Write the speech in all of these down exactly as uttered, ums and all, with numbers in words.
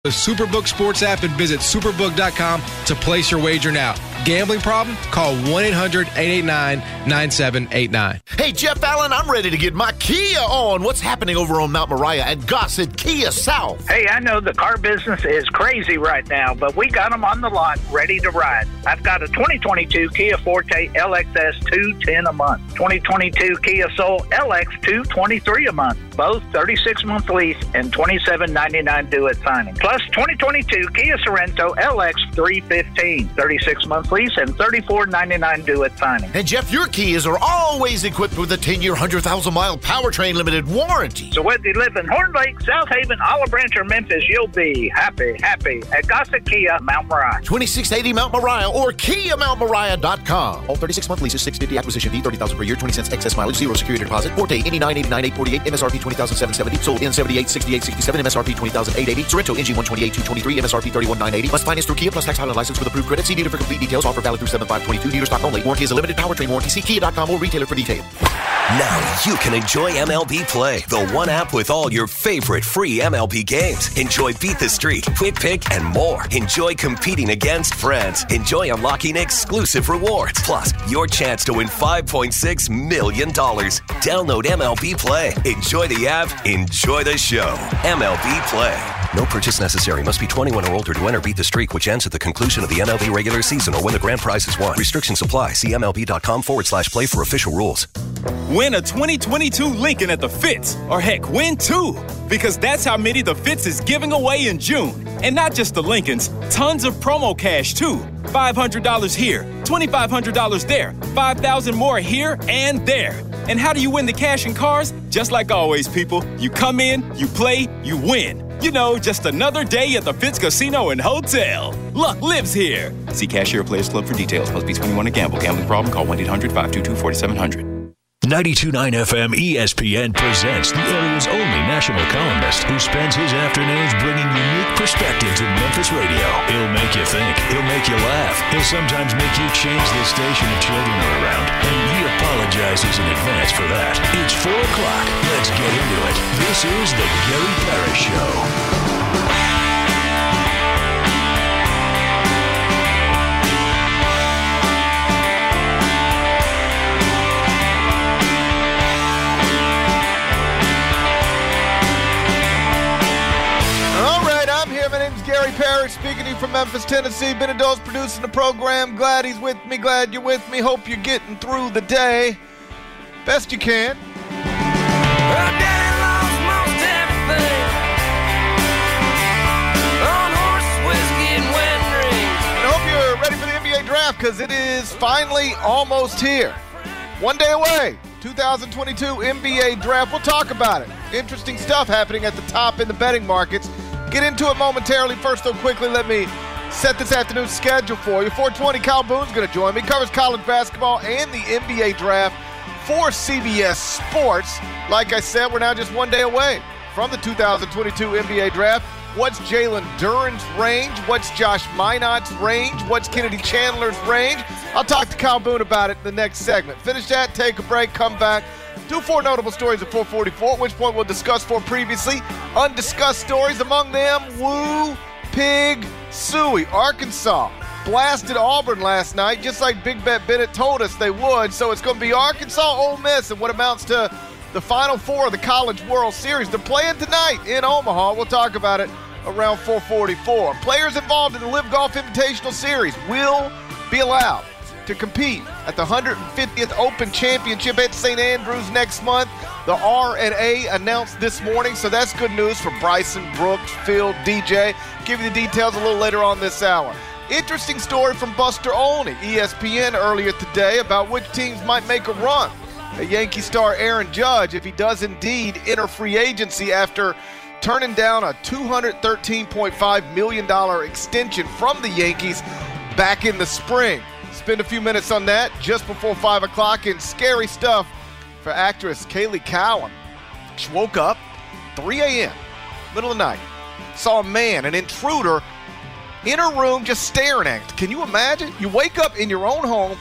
The Superbook Sports app and visit superbook dot com to place your wager now. Gambling problem? Call one eight hundred eight eight nine nine seven eight nine. Hey, Jeff Allen, I'm ready to get my Kia on. What's happening over on Mount Moriah at Gossett Kia South? Hey, I know the car business is crazy right now, but we got them on the lot ready to ride. I've got a twenty twenty-two Kia Forte L X S two ten a month, twenty twenty-two Kia Soul L X two twenty-three a month, both thirty-six month lease and twenty-seven ninety-nine due at signing. Plus twenty twenty-two Kia Sorento L X three fifteen, thirty-six month lease and thirty-four ninety-nine due at signing. And Jeff, your Kias are always equipped with a ten-year, one hundred thousand mile powertrain limited warranty. So whether you live in Horn Lake, South Haven, Olive Branch, or Memphis, you'll be happy, happy at Gossett Kia Mount Moriah. twenty-six eighty Mount Moriah or Kia Mount Moriah dot com. All thirty-six month leases, six hundred fifty acquisition fee, thirty thousand per year, twenty cents excess mileage, zero security deposit. Forte eighty-nine eighty-nine eight forty-eight, M S R P twenty thousand seven hundred seventy, sold in seventy-eight sixty-eight sixty-seven, M S R P twenty thousand eight hundred eighty. Sorento N G one twenty-eight two twenty-three, M S R P thirty-one nine eighty. Must finance through Kia plus tax Highland license with approved credit. See dealer for complete details. Offer valid through seven five twenty-two. Dealer stock only. Warranty is a limited powertrain warranty. See kia dot com or retailer for details. Now you can enjoy M L B Play, the one app with all your favorite free M L B games. Enjoy Beat the Streak, Quick Pick, and more. Enjoy competing against friends. Enjoy unlocking exclusive rewards. Plus, your chance to win five point six million dollars. Download M L B Play. Enjoy the app. Enjoy the show. M L B Play. No purchase necessary. Must be twenty-one or older to enter Beat the Streak, which ends at the conclusion of the M L B regular season or when the grand prize is won. Restrictions apply. See MLB.com forward slash play for official rules. Win a twenty twenty-two Lincoln at the Fitz. Or heck, win two. Because that's how many the Fitz is giving away in June. And not just the Lincolns, tons of promo cash too. five hundred dollars here, twenty-five hundred dollars there, five thousand dollars more here and there. And how do you win the cash and cars? Just like always, people. You come in, you play, you win. You know, just another day at the Fitz Casino and Hotel. Luck lives here. See Cashier Players Club for details. Must be twenty-one to gamble. Gambling problem? Call one eight hundred five two two four seven zero zero. ninety-two point nine F M E S P N presents the area's only national columnist who spends his afternoons bringing unique perspective to Memphis radio. He'll make you think. He'll make you laugh. He'll sometimes make you change the station if children are around. And he apologizes in advance for that. It's four o'clock. Let's get into it. This is the Gary Parrish Show. My name's Gary Parrish, speaking to you from Memphis, Tennessee. Benedo's producing the program. Glad he's with me. Glad you're with me. Hope you're getting through the day best you can. Well, Daddy lost most everything on horse whiskey and wedding rings. And I hope you're ready for the N B A draft because it is finally almost here. One day away. two thousand twenty-two N B A draft. We'll talk about it. Interesting stuff happening at the top in the betting markets. Get into it momentarily. First, though, quickly, let me set this afternoon's schedule for you. four twenty, Kyle Boone's going to join me. Covers college basketball and the N B A draft for C B S Sports. Like I said, we're now just one day away from the two thousand twenty-two N B A draft. What's Jalen Duren's range? What's Josh Minot's range? What's Kennedy Chandler's range? I'll talk to Kyle Boone about it in the next segment. Finish that, take a break, come back. Do four notable stories at four forty-four, at which point we'll discuss four previously undiscussed stories. Among them, Woo Pig Suey. Arkansas blasted Auburn last night, just like Big Bet Bennett told us they would. So it's going to be Arkansas, Ole Miss, and what amounts to the Final Four of the College World Series. They're playing tonight in Omaha. We'll talk about it around four forty-four. Players involved in the Live Golf Invitational Series will be allowed to compete at the one hundred fiftieth Open Championship at Saint Andrews next month. The R and A announced this morning, so that's good news for Bryson, Brooks, Phil, D J. Give you the details a little later on this hour. Interesting story from Buster Olney, E S P N, earlier today about which teams might make a run at Yankee star Aaron Judge if he does indeed enter free agency after turning down a two hundred thirteen point five million dollars extension from the Yankees back in the spring. Spend a few minutes on that just before five o'clock, and scary stuff for actress Kaylee Cowan. She woke up three a.m., middle of the night, saw a man, an intruder, in her room just staring at her. Can you imagine? You wake up in your own home,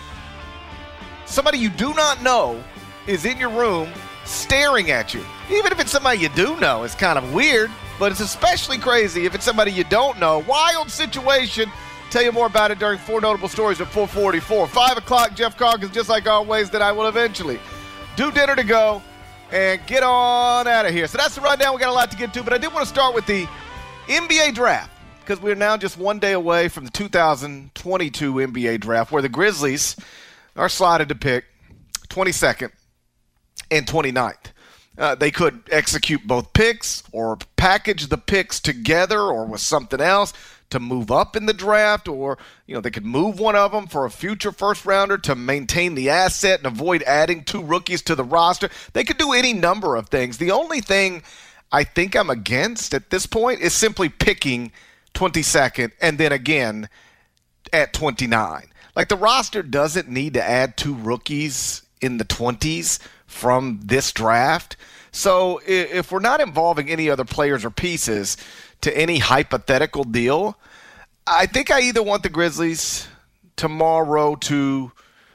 somebody you do not know is in your room staring at you. Even if it's somebody you do know, it's kind of weird. but it's especially crazy if it's somebody you don't know. Wild situation. Tell you more about it during Four Notable Stories at four forty-four. five o'clock, Jeff Calkins, just like always, that I will eventually do dinner to go and get on out of here. So that's the rundown. We got a lot to get to, but I did want to start with the N B A draft because we're now just one day away from the two thousand twenty-two N B A draft where the Grizzlies are slotted to pick twenty-second and twenty-ninth. Uh, they could execute both picks or package the picks together or with something else to move up in the draft, or you know they could move one of them for a future first rounder to maintain the asset and avoid adding two rookies to the roster. They could do any number of things. The only thing I think I'm against at this point is simply picking twenty-second and then again at twenty-nine. Like, the roster doesn't need to add two rookies in the twenties from this draft. So if we're not involving any other players or pieces to any hypothetical deal, I think I either want the Grizzlies tomorrow to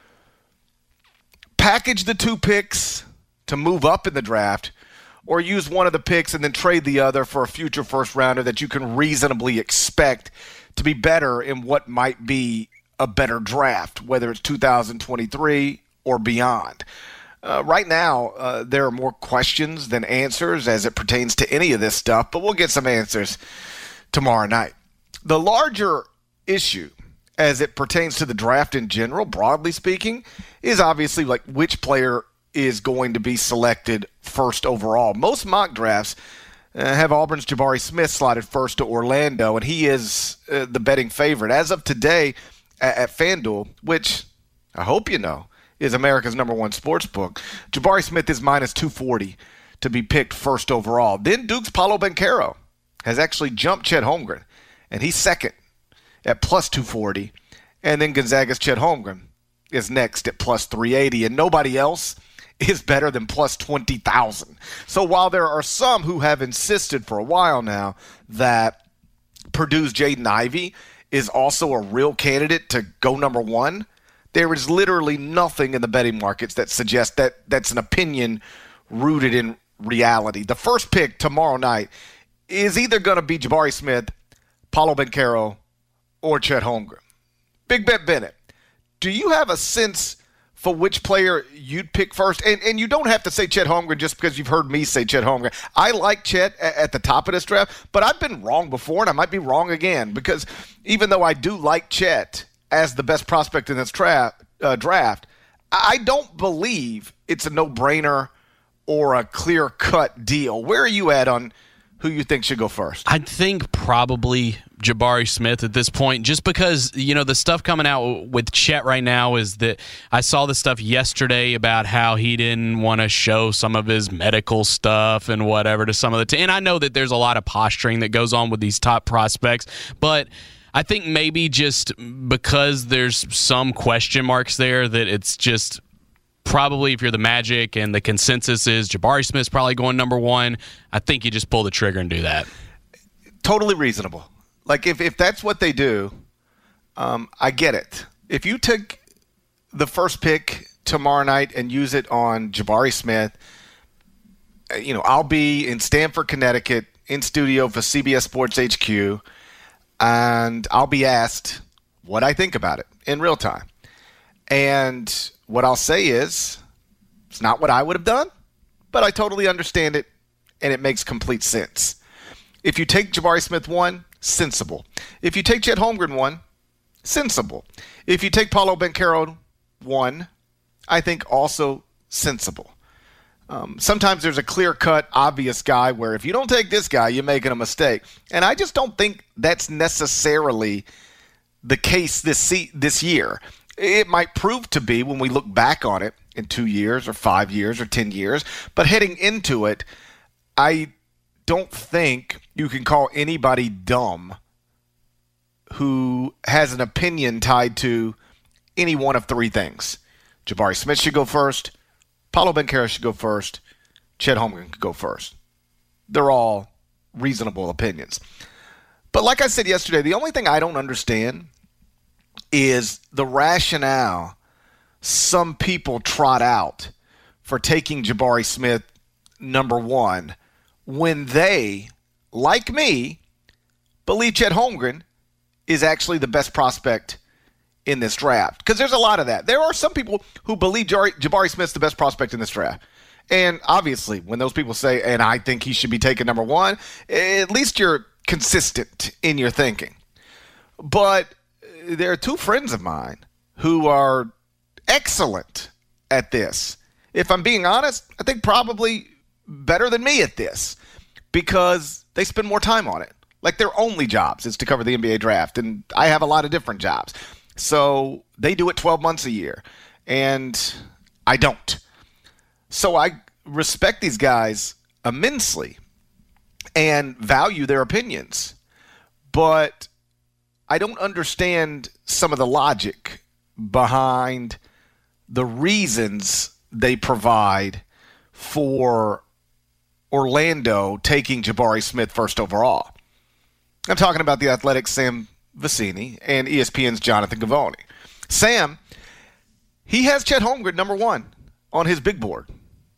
package the two picks to move up in the draft, or use one of the picks and then trade the other for a future first rounder that you can reasonably expect to be better in what might be a better draft, whether it's two thousand twenty-three or beyond. Uh, right now, uh, there are more questions than answers as it pertains to any of this stuff, but we'll get some answers tomorrow night. The larger issue as it pertains to the draft in general, broadly speaking, is obviously like which player is going to be selected first overall. Most mock drafts uh, have Auburn's Jabari Smith slotted first to Orlando, and he is uh, the betting favorite. As of today at, at FanDuel, which I hope you know, is America's number one sports book, Jabari Smith is minus two forty to be picked first overall. Then Duke's Paolo Banchero has actually jumped Chet Holmgren, and he's second at plus two forty. And then Gonzaga's Chet Holmgren is next at plus three eighty, and nobody else is better than plus twenty thousand. So while there are some who have insisted for a while now that Purdue's Jaden Ivey is also a real candidate to go number one, there is literally nothing in the betting markets that suggests that that's an opinion rooted in reality. The first pick tomorrow night is either going to be Jabari Smith, Paolo Banchero, or Chet Holmgren. Big Bet Bennett, do you have a sense for which player you'd pick first? And and you don't have to say Chet Holmgren just because you've heard me say Chet Holmgren. I like Chet at, at the top of this draft, but I've been wrong before, and I might be wrong again, because even though I do like Chet as the best prospect in this tra- uh, draft, I don't believe it's a no-brainer or a clear-cut deal. Where are you at on who you think should go first? I think probably Jabari Smith at this point, just because, you know, the stuff coming out with Chet right now is that I saw the stuff yesterday about how he didn't want to show some of his medical stuff and whatever to some of the team. And I know that there's a lot of posturing that goes on with these top prospects, but I think maybe just because there's some question marks there, that it's just probably, if you're the Magic and the consensus is Jabari Smith's probably going number one, I think you just pull the trigger and do that. Totally reasonable. Like, if, if that's what they do, um, I get it. If you take the first pick tomorrow night and use it on Jabari Smith, you know, I'll be in Stamford, Connecticut, in studio for C B S Sports H Q, and I'll be asked what I think about it in real time. And what I'll say is, it's not what I would have done, but I totally understand it, and it makes complete sense. If you take Jabari Smith one, sensible. If you take Chet Holmgren one, sensible. If you take Paolo Banchero one, I think also sensible. Um, sometimes there's a clear-cut, obvious guy where if you don't take this guy, you're making a mistake. And I just don't think that's necessarily the case this se- this year. It might prove to be when we look back on it in two years or five years or ten years. But heading into it, I don't think you can call anybody dumb who has an opinion tied to any one of three things. Jabari Smith should go first. Paolo Banchero should go first. Chet Holmgren could go first. They're all reasonable opinions. But like I said yesterday, the only thing I don't understand is the rationale some people trot out for taking Jabari Smith number one when they, like me, believe Chet Holmgren is actually the best prospect in this draft. Because there's a lot of that. There are some people who believe Jabari, Jabari Smith's the best prospect in this draft. And obviously, when those people say, and I think he should be taken number one, at least you're consistent in your thinking. But there are two friends of mine who are excellent at this. If I'm being honest, I think probably better than me at this because they spend more time on it. Like their only jobs is to cover the N B A draft, and I have a lot of different jobs. So they do it twelve months a year, and I don't. So I respect these guys immensely and value their opinions, but I don't understand some of the logic behind the reasons they provide for Orlando taking Jabari Smith first overall. I'm talking about the Athletic's Sam Vecenie and E S P N's Jonathan Givony. Sam, he has Chet Holmgren number one on his big board,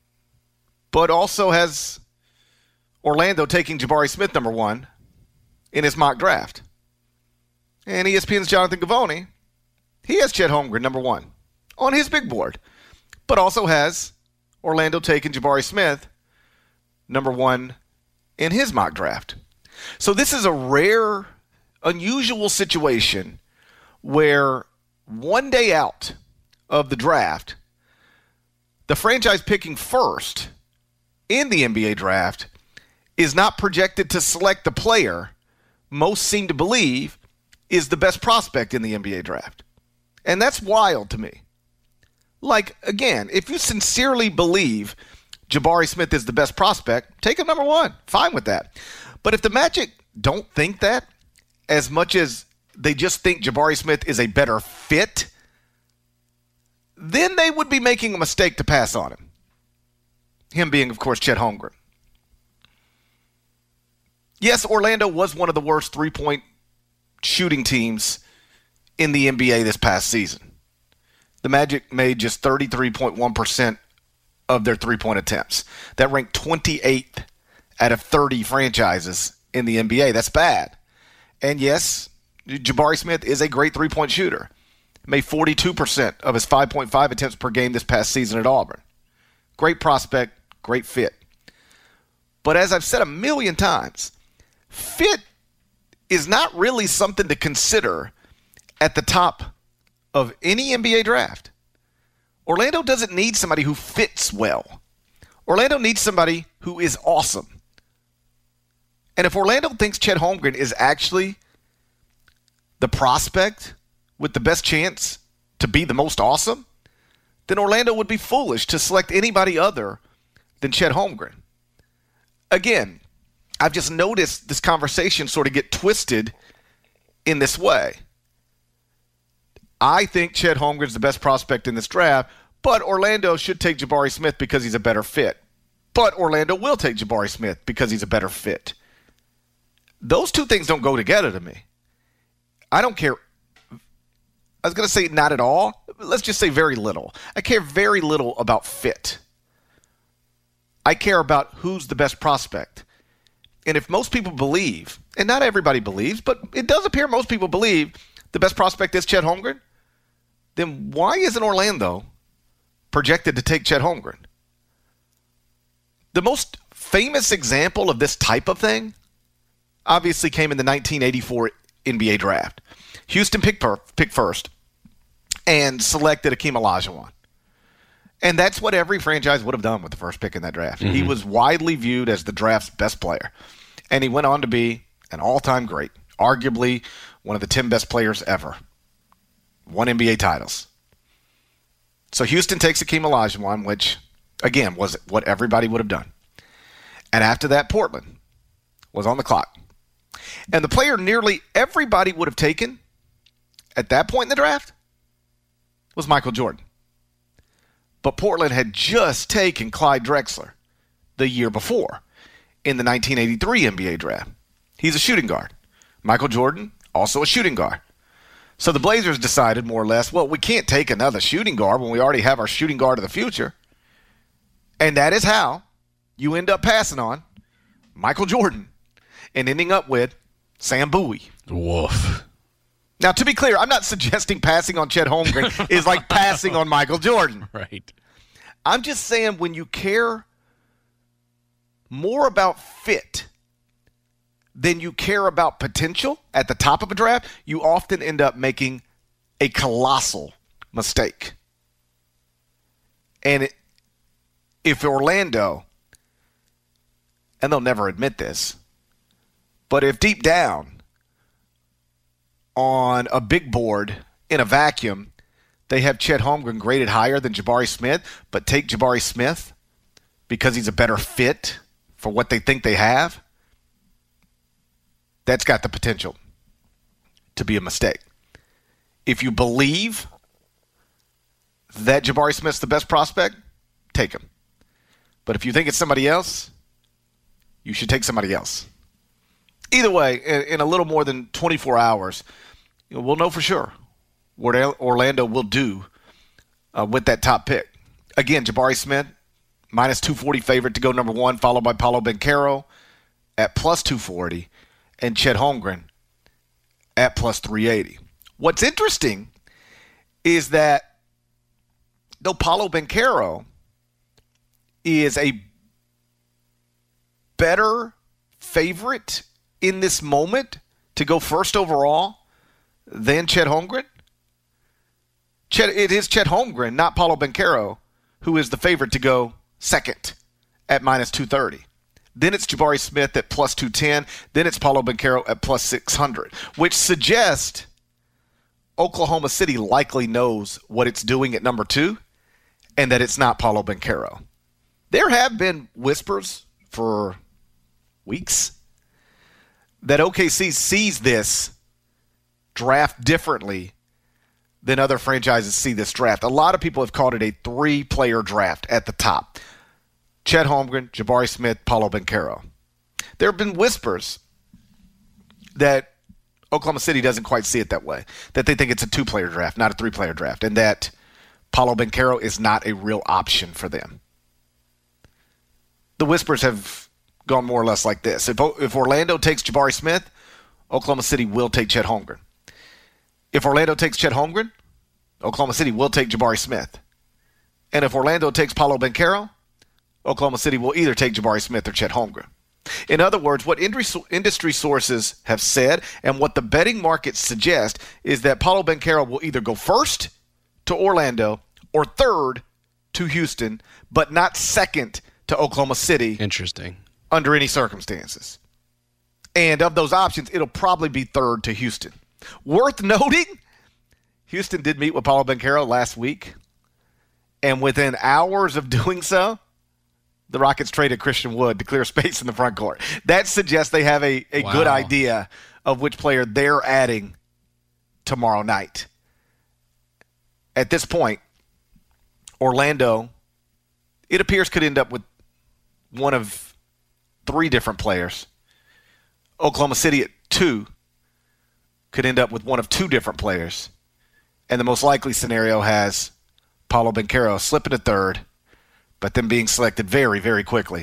but also has Orlando taking Jabari Smith number one in his mock draft. And E S P N's Jonathan Givony, he has Chet Holmgren number one on his big board, but also has Orlando taking Jabari Smith number one in his mock draft. So this is a rare, unusual situation where one day out of the draft, the franchise picking first in the N B A draft is not projected to select the player most seem to believe is the best prospect in the N B A draft. And that's wild to me. Like, again, if you sincerely believe Jabari Smith is the best prospect, take him number one. Fine with that. But if the Magic don't think that, as much as they just think Jabari Smith is a better fit, then they would be making a mistake to pass on him. Him being, of course, Chet Holmgren. Yes, Orlando was one of the worst three-point shooting teams in the N B A this past season. The Magic made just thirty-three point one percent of their three-point attempts. That ranked twenty-eighth out of thirty franchises in the N B A. That's bad. And yes, Jabari Smith is a great three-point shooter. Made forty-two percent of his five point five attempts per game this past season at Auburn. Great prospect, great fit. But as I've said a million times, fit is not really something to consider at the top of any N B A draft. Orlando doesn't need somebody who fits well. Orlando needs somebody who is awesome. And if Orlando thinks Chet Holmgren is actually the prospect with the best chance to be the most awesome, then Orlando would be foolish to select anybody other than Chet Holmgren. Again, I've just noticed this conversation sort of get twisted in this way. I think Chet Holmgren's the best prospect in this draft, but Orlando should take Jabari Smith because he's a better fit. But Orlando will take Jabari Smith because he's a better fit. Those two things don't go together to me. I don't care. I was going to say not at all. Let's just say very little. I care very little about fit. I care about who's the best prospect. And if most people believe, and not everybody believes, but it does appear most people believe the best prospect is Chet Holmgren, then why isn't Orlando projected to take Chet Holmgren? The most famous example of this type of thing obviously came in the nineteen eighty-four N B A draft. Houston picked, per- picked first and selected Akeem Olajuwon. And that's what every franchise would have done with the first pick in that draft. Mm-hmm. He was widely viewed as the draft's best player. And he went on to be an all-time great, arguably one of the ten best players ever. Won N B A titles. So Houston takes Akeem Olajuwon, which, again, was what everybody would have done. And after that, Portland was on the clock. And the player nearly everybody would have taken at that point in the draft was Michael Jordan. But Portland had just taken Clyde Drexler the year before in the nineteen eighty-three N B A draft. He's a shooting guard. Michael Jordan, also a shooting guard. So the Blazers decided more or less, well, we can't take another shooting guard when we already have our shooting guard of the future. And that is how you end up passing on Michael Jordan and ending up with Sam Bowie. Woof. Now, to be clear, I'm not suggesting passing on Chet Holmgren is like passing on Michael Jordan. Right. I'm just saying when you care more about fit than you care about potential at the top of a draft, you often end up making a colossal mistake. And it, if Orlando, and they'll never admit this, but if deep down on a big board in a vacuum, they have Chet Holmgren graded higher than Jabari Smith, but take Jabari Smith because he's a better fit for what they think they have, that's got the potential to be a mistake. If you believe that Jabari Smith's the best prospect, take him. But if you think it's somebody else, you should take somebody else. Either way, in, in a little more than twenty-four hours, you know, we'll know for sure what Orlando will do uh, with that top pick. Again, Jabari Smith, minus two forty favorite to go number one, followed by Paolo Banchero at plus two forty, and Chet Holmgren at plus three eighty. What's interesting is that though Paolo Banchero is a better favorite in this moment to go first overall than Chet Holmgren, Chet, it is Chet Holmgren, not Paolo Banchero, who is the favorite to go second at minus two thirty. Then it's Jabari Smith at plus two ten. Then it's Paolo Banchero at plus six hundred, which suggests Oklahoma City likely knows what it's doing at number two and that it's not Paolo Banchero. There have been whispers for weeks that O K C sees this draft differently than other franchises see this draft. A lot of people have called it a three-player draft at the top. Chet Holmgren, Jabari Smith, Paolo Banchero. There have been whispers that Oklahoma City doesn't quite see it that way, that they think it's a two-player draft, not a three-player draft, and that Paolo Banchero is not a real option for them. The whispers have gone more or less like this. If, if Orlando takes Jabari Smith, Oklahoma City will take Chet Holmgren. If Orlando takes Chet Holmgren, Oklahoma City will take Jabari Smith. And if Orlando takes Paolo Banchero, Oklahoma City will either take Jabari Smith or Chet Holmgren. In other words, what industry sources have said and what the betting markets suggest is that Paolo Banchero will either go first to Orlando or third to Houston, but not second to Oklahoma City. Interesting. Under any circumstances. And of those options, it'll probably be third to Houston. Worth noting, Houston did meet with Paolo Banchero last week, and within hours of doing so, the Rockets traded Christian Wood to clear space in the front court. That suggests they have a, a wow. good idea of which player they're adding tomorrow night. At this point, Orlando, it appears, could end up with one of three different players. Oklahoma City at two could end up with one of two different players. And the most likely scenario has Paolo Banchero slipping to third, but then being selected very, very quickly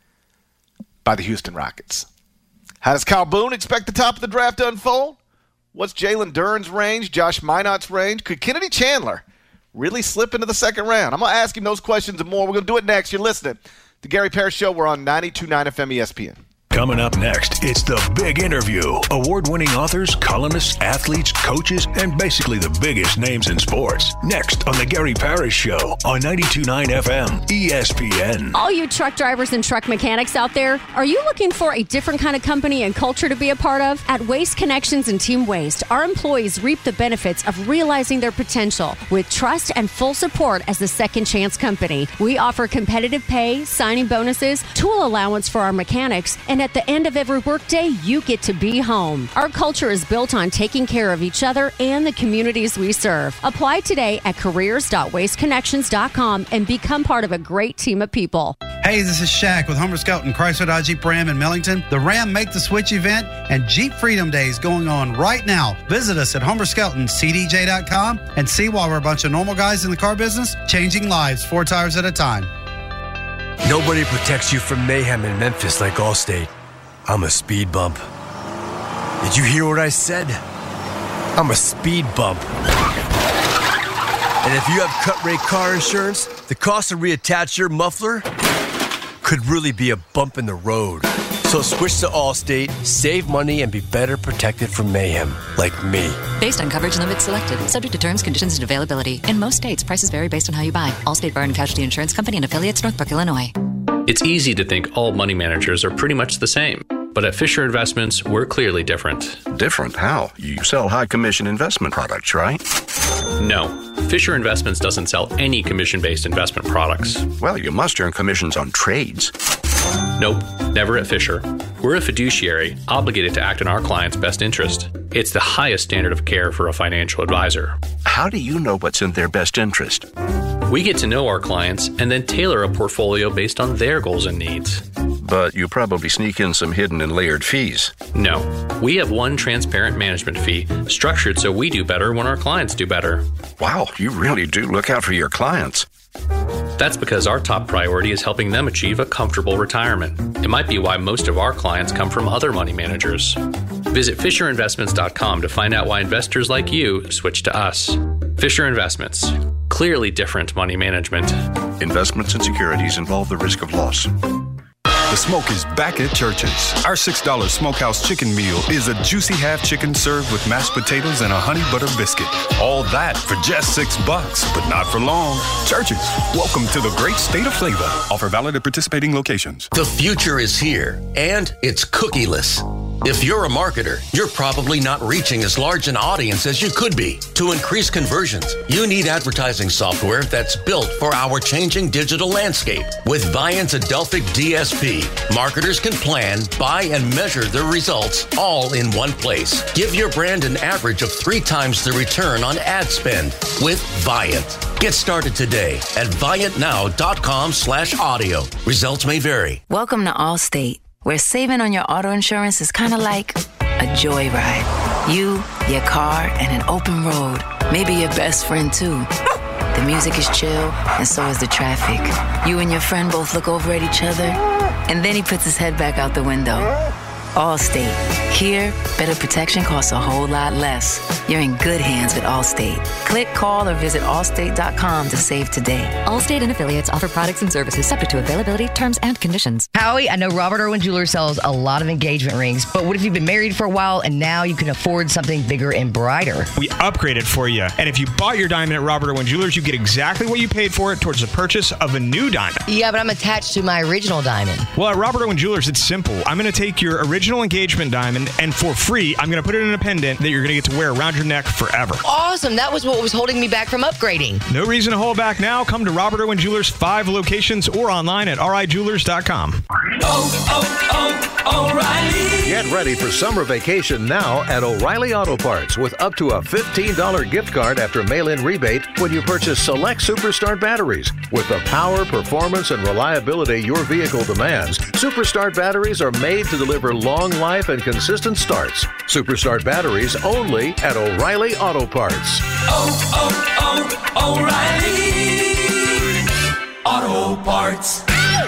by the Houston Rockets. How does Kyle Boone expect the top of the draft to unfold? What's Jalen Duren's range, Josh Minot's range? Could Kennedy Chandler really slip into the second round? I'm going to ask him those questions and more. We're going to do it next. You're listening to The Gary Parrish Show. We're on ninety-two point nine F M E S P N. Coming up next, it's The Big Interview. Award-winning authors, columnists, athletes, coaches, and basically the biggest names in sports. Next on The Gary Parrish Show on ninety-two point nine F M E S P N. All you truck drivers and truck mechanics out there, are you looking for a different kind of company and culture to be a part of? At Waste Connections and Team Waste, our employees reap the benefits of realizing their potential with trust and full support as the second chance company. We offer competitive pay, signing bonuses, tool allowance for our mechanics, and at the end of every workday, you get to be home. Our culture is built on taking care of each other and the communities we serve. Apply today at careers dot waste connections dot com and become part of a great team of people. Hey, this is Shaq with Humber Skelton Chrysler Dodge Jeep Ram in Millington. The Ram Make the Switch event and Jeep Freedom Day is going on right now. Visit us at Humber Skelton C D J dot com and see why we're a bunch of normal guys in the car business changing lives four tires at a time. Nobody protects you from mayhem in Memphis like Allstate. I'm a speed bump. Did you hear what I said? I'm a speed bump. And if you have cut-rate car insurance, the cost to reattach your muffler could really be a bump in the road. So switch to Allstate, save money, and be better protected from mayhem, like me. Based on coverage limits selected, subject to terms, conditions, and availability. In most states, prices vary based on how you buy. Allstate Bar and Casualty Insurance Company and affiliates, Northbrook, Illinois. It's easy to think all money managers are pretty much the same. But at Fisher Investments, we're clearly different. Different? How? You sell high-commission investment products, right? No. Fisher Investments doesn't sell any commission-based investment products. Well, you must earn commissions on trades. Nope, never at Fisher. We're a fiduciary, obligated to act in our client's best interest. It's the highest standard of care for a financial advisor. How do you know what's in their best interest? We get to know our clients and then tailor a portfolio based on their goals and needs. But you probably sneak in some hidden and layered fees. No, we have one transparent management fee, structured so we do better when our clients do better. Wow, you really do look out for your clients. That's because our top priority is helping them achieve a comfortable retirement. It might be why most of our clients come from other money managers. Visit Fisher Investments dot com to find out why investors like you switch to us. Fisher Investments. Clearly different money management. Investments and securities involve the risk of loss. The smoke is back at Church's. Our six dollar Smokehouse Chicken Meal is a juicy half chicken served with mashed potatoes and a honey butter biscuit. All that for just six bucks, but not for long. Church's, welcome to the great state of flavor. Offer valid at participating locations. The future is here, and it's cookieless. If you're a marketer, you're probably not reaching as large an audience as you could be. To increase conversions, you need advertising software that's built for our changing digital landscape. With Viant's Adelphic D S P, marketers can plan, buy, and measure their results all in one place. Give your brand an average of three times the return on ad spend with Viant. Get started today at Viant Now dot com slash audio. Results may vary. Welcome to Allstate, where saving on your auto insurance is kind of like a joyride. You, your car, and an open road. Maybe your best friend, too. The music is chill, and so is the traffic. You and your friend both look over at each other, and then he puts his head back out the window. Allstate. Here, better protection costs a whole lot less. You're in good hands with Allstate. Click, call, or visit allstate dot com to save today. Allstate and affiliates offer products and services subject to availability, terms, and conditions. Howie, I know Robert Irwin Jewelers sells a lot of engagement rings, but what if you've been married for a while and now you can afford something bigger and brighter? We upgrade it for you. And if you bought your diamond at Robert Irwin Jewelers, you get exactly what you paid for it towards the purchase of a new diamond. Yeah, but I'm attached to my original diamond. Well, at Robert Irwin Jewelers, it's simple. I'm going to take your original engagement diamond, and for free, I'm going to put it in a pendant that you're going to get to wear around your neck forever. Awesome. That was what was holding me back from upgrading. No reason to hold back now. Come to Robert Irwin Jewelers' five locations or online at R I jewelers dot com. Oh, oh, O'Reilly. Get ready for summer vacation now at O'Reilly Auto Parts with up to a fifteen dollars gift card after mail-in rebate when you purchase select Superstart batteries. With the power, performance, and reliability your vehicle demands, Superstart batteries are made to deliver long life and consistent starts. Superstart batteries only at O'Reilly Auto Parts. Oh, oh, oh, O'Reilly Auto Parts.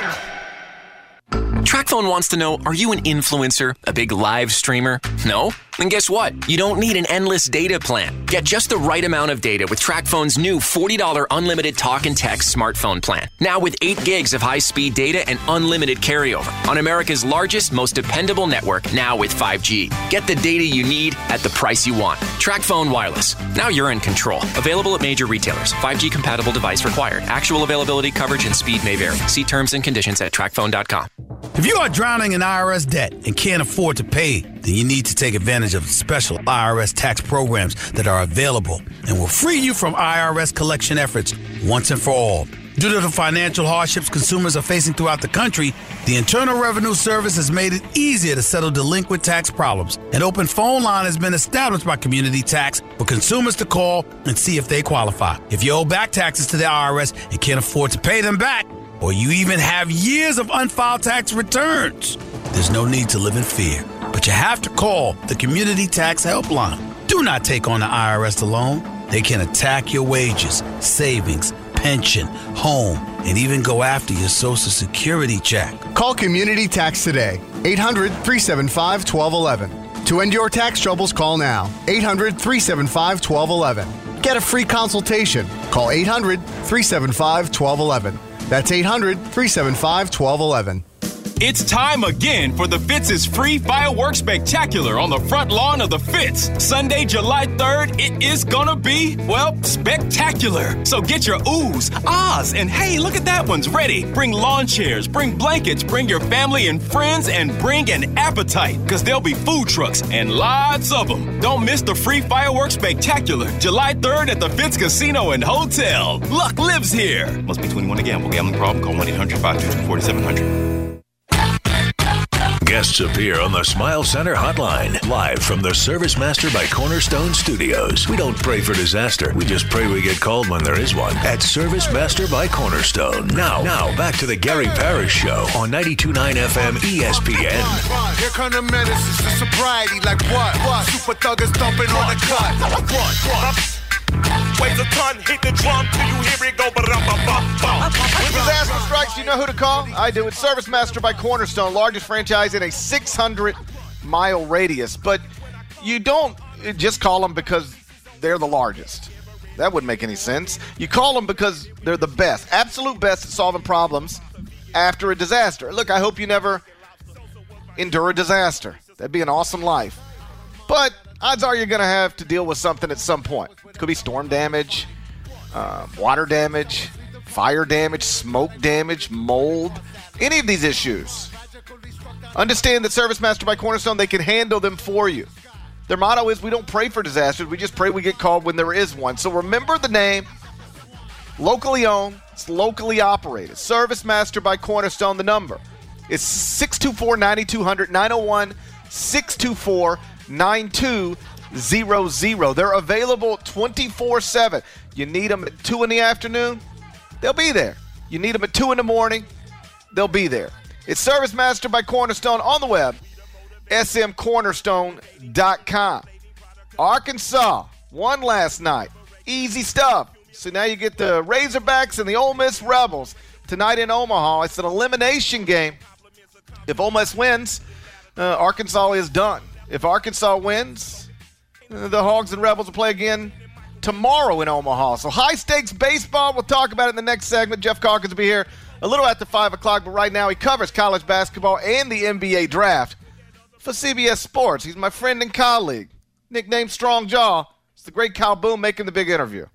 TracFone wants to know, are you an influencer, a big live streamer? No? Then guess what? You don't need an endless data plan. Get just the right amount of data with TracFone's new forty dollars unlimited talk and text smartphone plan. Now with eight gigs of high-speed data and unlimited carryover on America's largest, most dependable network, now with five G. Get the data you need at the price you want. TracFone Wireless. Now you're in control. Available at major retailers. five G compatible device required. Actual availability, coverage, and speed may vary. See terms and conditions at track phone dot com. If you are drowning in I R S debt and can't afford to pay, then you need to take advantage of special I R S tax programs that are available and will free you from I R S collection efforts once and for all. Due to the financial hardships consumers are facing throughout the country, the Internal Revenue Service has made it easier to settle delinquent tax problems. An open phone line has been established by Community Tax for consumers to call and see if they qualify. If you owe back taxes to the I R S and can't afford to pay them back, or you even have years of unfiled tax returns, there's no need to live in fear. But you have to call the Community Tax Helpline. Do not take on the I R S alone. They can attack your wages, savings, pension, home, and even go after your Social Security check. Call Community Tax today. eight hundred, three seven five, one two one one. To end your tax troubles, call now. eight hundred, three seven five, one two one one. Get a free consultation. Call eight hundred, three seven five, one two one one. That's eight hundred, three seven five, one two one one. It's time again for the Fitz's Free Fireworks Spectacular on the front lawn of the Fitz. Sunday, July third, it is gonna be, well, spectacular. So get your oohs, ahs, and hey, look at that one's ready. Bring lawn chairs, bring blankets, bring your family and friends, and bring an appetite, because there'll be food trucks and lots of them. Don't miss the Free Fireworks Spectacular, July third at the Fitz Casino and Hotel. Luck lives here. Must be twenty-one to gamble. Gambling problem? Call one eight hundred, five two two, four seven zero zero. Guests appear on the Smile Center hotline, live from the Service Master by Cornerstone Studios. We don't pray for disaster. We just pray we get called when there is one at Service Master by Cornerstone. Now, now back to the Gary Parrish Show on ninety-two point nine F M E S P N. Here come the menaces to sobriety, like what? What? Super thuggers dumping on the cut. What? What? Weighs a ton, hit the drum till you hear it go. When disaster strikes, you know who to call? I do. It's Service Master by Cornerstone, largest franchise in a six hundred mile radius. But you don't just call them because they're the largest. That wouldn't make any sense. You call them because they're the best, absolute best at solving problems after a disaster. Look, I hope you never endure a disaster. That'd be an awesome life. But odds are you're going to have to deal with something at some point. It could be storm damage, uh, water damage, fire damage, smoke damage, mold, any of these issues. Understand that Service Master by Cornerstone, they can handle them for you. Their motto is, we don't pray for disasters, we just pray we get called when there is one. So remember the name, locally owned, it's locally operated. Service Master by Cornerstone, the number is six two four, nine two zero zero, nine oh one, six two four, nine two zero zero. They're available twenty-four seven. You need them at two in the afternoon, they'll be there. You need them at two in the morning, they'll be there. It's Service Master by Cornerstone on the web, s m cornerstone dot com. Arkansas won last night. Easy stuff. So now you get the Razorbacks and the Ole Miss Rebels tonight in Omaha. It's an elimination game. If Ole Miss wins, uh, Arkansas is done. If Arkansas wins, uh, the Hogs and Rebels will play again tomorrow in Omaha. So high-stakes baseball, we'll talk about it in the next segment. Jeff Calkins will be here a little after five o'clock, but right now he covers college basketball and the N B A draft for C B S Sports. He's my friend and colleague, nicknamed Strong Jaw. It's the great Kyle Boone making the big interview.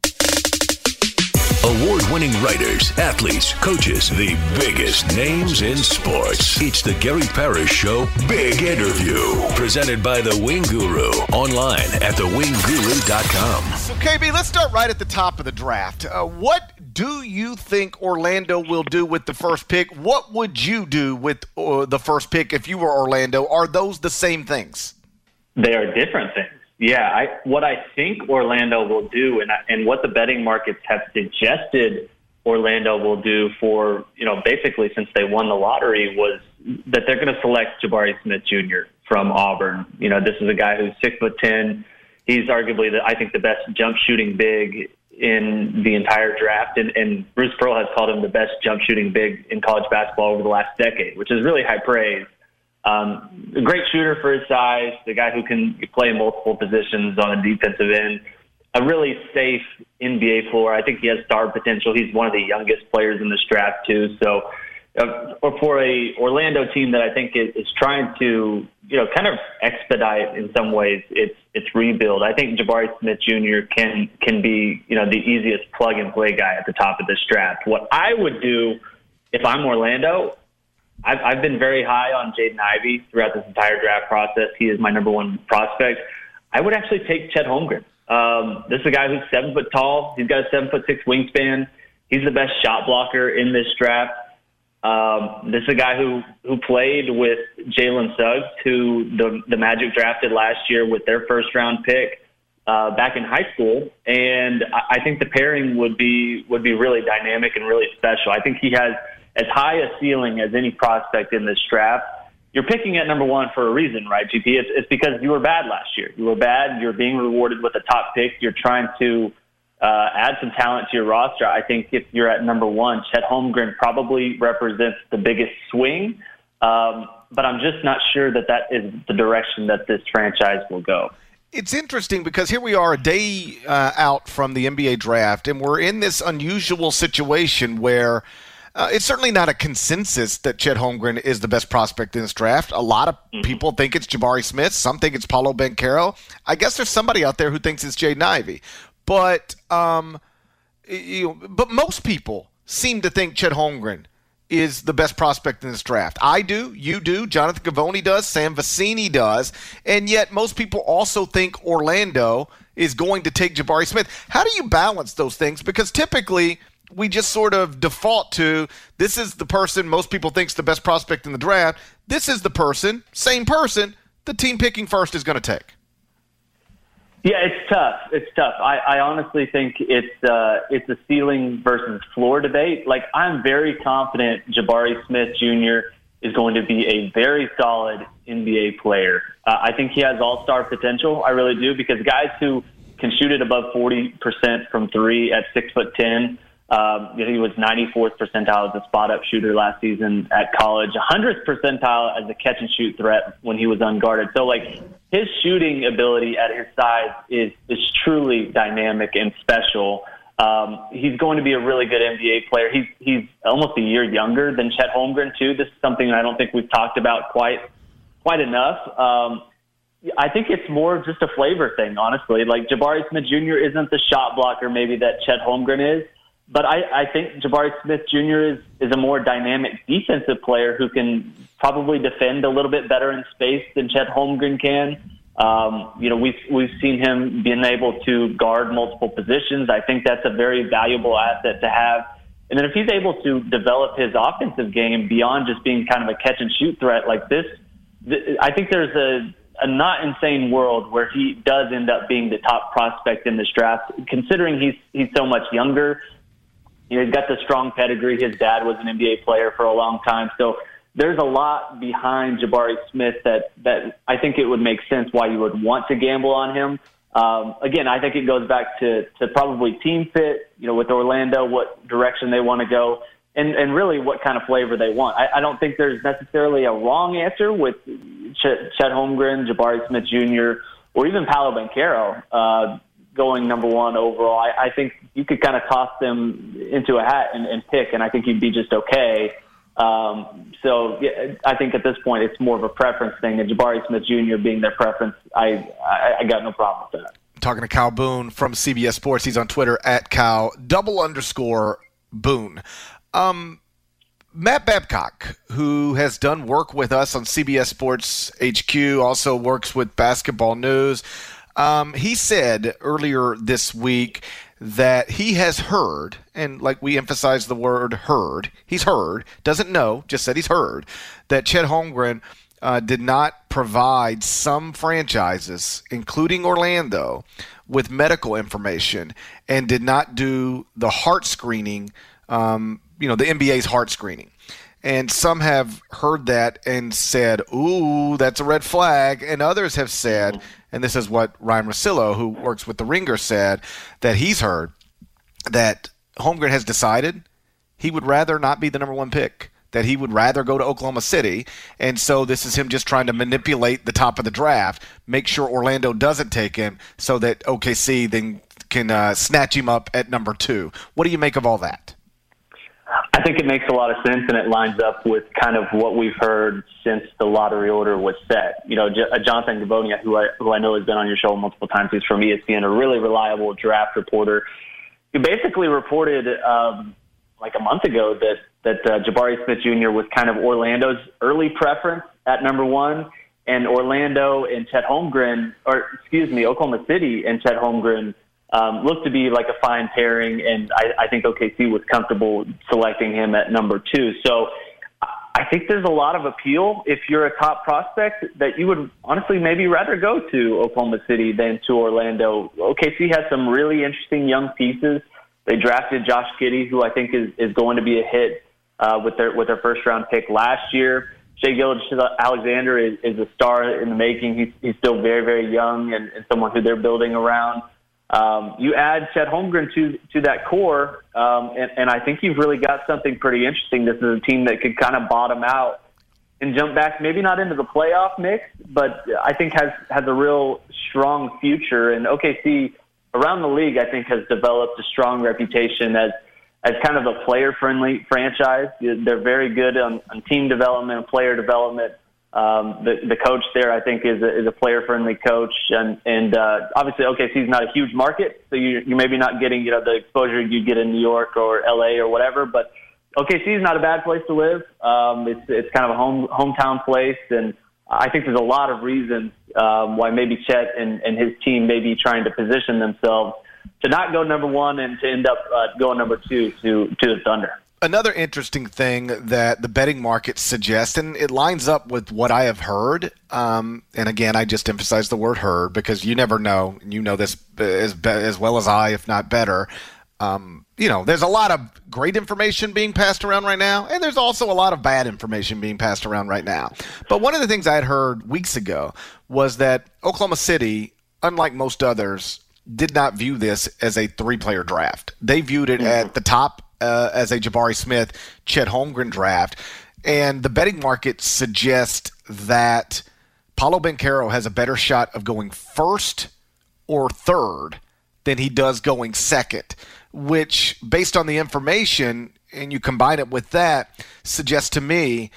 Award-winning writers, athletes, coaches, the biggest names in sports. It's the Gary Parrish Show Big Interview, presented by The Wing Guru, online at the wing guru dot com. So, K B, let's start right at the top of the draft. Uh, what do you think Orlando will do with the first pick? What would you do with uh, the first pick if you were Orlando? Are those the same things? They are different things. Yeah, I, what I think Orlando will do, and I, and what the betting markets have suggested Orlando will do for, you know, basically since they won the lottery, was that they're going to select Jabari Smith Junior from Auburn. You know, this is a guy who's six foot ten. He's arguably, the, I think, the best jump shooting big in the entire draft, and, and Bruce Pearl has called him the best jump shooting big in college basketball over the last decade, which is really high praise. Um, a great shooter for his size, the guy who can play multiple positions on a defensive end, a really safe N B A floor. I think he has star potential. He's one of the youngest players in this draft too. So uh, for a Orlando team that I think is, is trying to, you know, kind of expedite in some ways its its rebuild, I think Jabari Smith Junior can can be, you know, the easiest plug and play guy at the top of this draft. What I would do if I'm Orlando, I've, I've been very high on Jaden Ivey throughout this entire draft process. He is my number one prospect. I would actually take Chet Holmgren. Um, this is a guy who's seven foot tall. He's got a seven foot six wingspan. He's the best shot blocker in this draft. Um, this is a guy who, who played with Jalen Suggs, who the, the Magic drafted last year with their first round pick uh, back in high school. And I, I think the pairing would be, would be really dynamic and really special. I think he has as high a ceiling as any prospect in this draft. You're picking at number one for a reason, right, G P? It's, it's because you were bad last year. You were bad. You're being rewarded with a top pick. You're trying to uh, add some talent to your roster. I think if you're at number one, Chet Holmgren probably represents the biggest swing. Um, but I'm just not sure that that is the direction that this franchise will go. It's interesting because here we are a day uh, out from the N B A draft, and we're in this unusual situation where uh, it's certainly not a consensus that Chet Holmgren is the best prospect in this draft. A lot of mm-hmm. people think it's Jabari Smith. Some think it's Paolo Banchero. I guess there's somebody out there who thinks it's Jaden Ivey. But, um, you know, but most people seem to think Chet Holmgren is the best prospect in this draft. I do, you do, Jonathan Givony does, Sam Vecini does, and yet most people also think Orlando is going to take Jabari Smith. How do you balance those things? Because typically we just sort of default to this is the person most people think is the best prospect in the draft. This is the person, same person, the team picking first is going to take. Yeah, it's tough. It's tough. I, I honestly think it's uh, it's a ceiling versus floor debate. Like, I'm very confident Jabari Smith Junior is going to be a very solid N B A player. Uh, I think he has all-star potential. I really do, because guys who can shoot it above forty percent from three at six foot ten. Um, you know, he was ninety-fourth percentile as a spot-up shooter last season at college, one hundredth percentile as a catch-and-shoot threat when he was unguarded. So, like, his shooting ability at his size is is truly dynamic and special. Um, he's going to be a really good N B A player. He's he's almost a year younger than Chet Holmgren, too. This is something I don't think we've talked about quite quite enough. Um, I think it's more just a flavor thing, honestly. Like, Jabari Smith Junior isn't the shot blocker maybe that Chet Holmgren is. But I, I think Jabari Smith Junior is, is a more dynamic defensive player who can probably defend a little bit better in space than Chet Holmgren can. Um, you know, we've, we've seen him being able to guard multiple positions. I think that's a very valuable asset to have. And then if he's able to develop his offensive game beyond just being kind of a catch-and-shoot threat like this, th- I think there's a, a not insane world where he does end up being the top prospect in this draft, considering he's he's so much younger. You know, he's got the strong pedigree. His dad was an N B A player for a long time. So there's a lot behind Jabari Smith that, that I think it would make sense why you would want to gamble on him. Um, again, I think it goes back to, to probably team fit, you know, with Orlando, what direction they want to go, and, and really what kind of flavor they want. I, I don't think there's necessarily a wrong answer with Ch- Chet Holmgren, Jabari Smith Junior, or even Paolo Banchero uh, going number one overall. I, I think you could kind of toss them into a hat and, and pick, and I think you'd be just okay. Um, so yeah, I think at this point it's more of a preference thing, and Jabari Smith Junior being their preference, I, I, I got no problem with that. Talking to Kyle Boone from C B S Sports. He's on Twitter at Kyle double underscore Boone. Um, Matt Babcock, who has done work with us on C B S Sports H Q, also works with Basketball News. Um, he said earlier this week that he has heard, and like we emphasize the word heard, he's heard, doesn't know, just said he's heard, that Chet Holmgren uh, did not provide some franchises, including Orlando, with medical information and did not do the heart screening, um, you know, the N B A's heart screening. And some have heard that and said, ooh, that's a red flag. And others have said, and this is what Ryan Russillo, who works with the Ringer, said, that he's heard that Holmgren has decided he would rather not be the number one pick, that he would rather go to Oklahoma City. And so this is him just trying to manipulate the top of the draft, make sure Orlando doesn't take him so that O K C then can uh, snatch him up at number two. What do you make of all that? I think it makes a lot of sense, and it lines up with kind of what we've heard since the lottery order was set. You know, J- Jonathan Givony, who I, who I know has been on your show multiple times, he's from E S P N, a really reliable draft reporter. He basically reported um, like a month ago that, that uh, Jabari Smith Junior was kind of Orlando's early preference at number one, and Orlando and Chet Holmgren, or excuse me, Oklahoma City and Chet Holmgren Um, looked to be like a fine pairing, and I, I think O K C was comfortable selecting him at number two. So I think there's a lot of appeal if you're a top prospect that you would honestly maybe rather go to Oklahoma City than to Orlando. O K C has some really interesting young pieces. They drafted Josh Giddey, who I think is, is going to be a hit uh, with their with their first round pick last year. Shai Gilgeous-Alexander is, is a star in the making. He's, he's still very, very young and, and someone who they're building around. Um, you add Chet Holmgren to to that core, um, and, and I think you've really got something pretty interesting. This is a team that could kind of bottom out and jump back, maybe not into the playoff mix, but I think has, has a real strong future. And O K C around the league, I think, has developed a strong reputation as as kind of a player-friendly franchise. They're very good on, on team development and player development. Um, the, the coach there, I think, is a, is a player-friendly coach. And, and uh, obviously, O K C is not a huge market, so you, you're maybe not getting you know the exposure you get in New York or L A or whatever. But O K C is not a bad place to live. Um, it's it's kind of a home hometown place, and I think there's a lot of reasons um, why maybe Chet and, and his team may be trying to position themselves to not go number one and to end up uh, going number two to, to the Thunder. Another interesting thing that the betting market suggests, and it lines up with what I have heard, um, and again, I just emphasize the word heard because you never know, and you know this as, as well as I, if not better. Um, you know, there's a lot of great information being passed around right now, and there's also a lot of bad information being passed around right now. But one of the things I had heard weeks ago was that Oklahoma City, unlike most others, did not view this as a three-player draft. They viewed it at the top uh, as a Jabari Smith, Chet Holmgren draft. And the betting market suggests that Paolo Banchero has a better shot of going first or third than he does going second, which, based on the information, and you combine it with that, suggests to me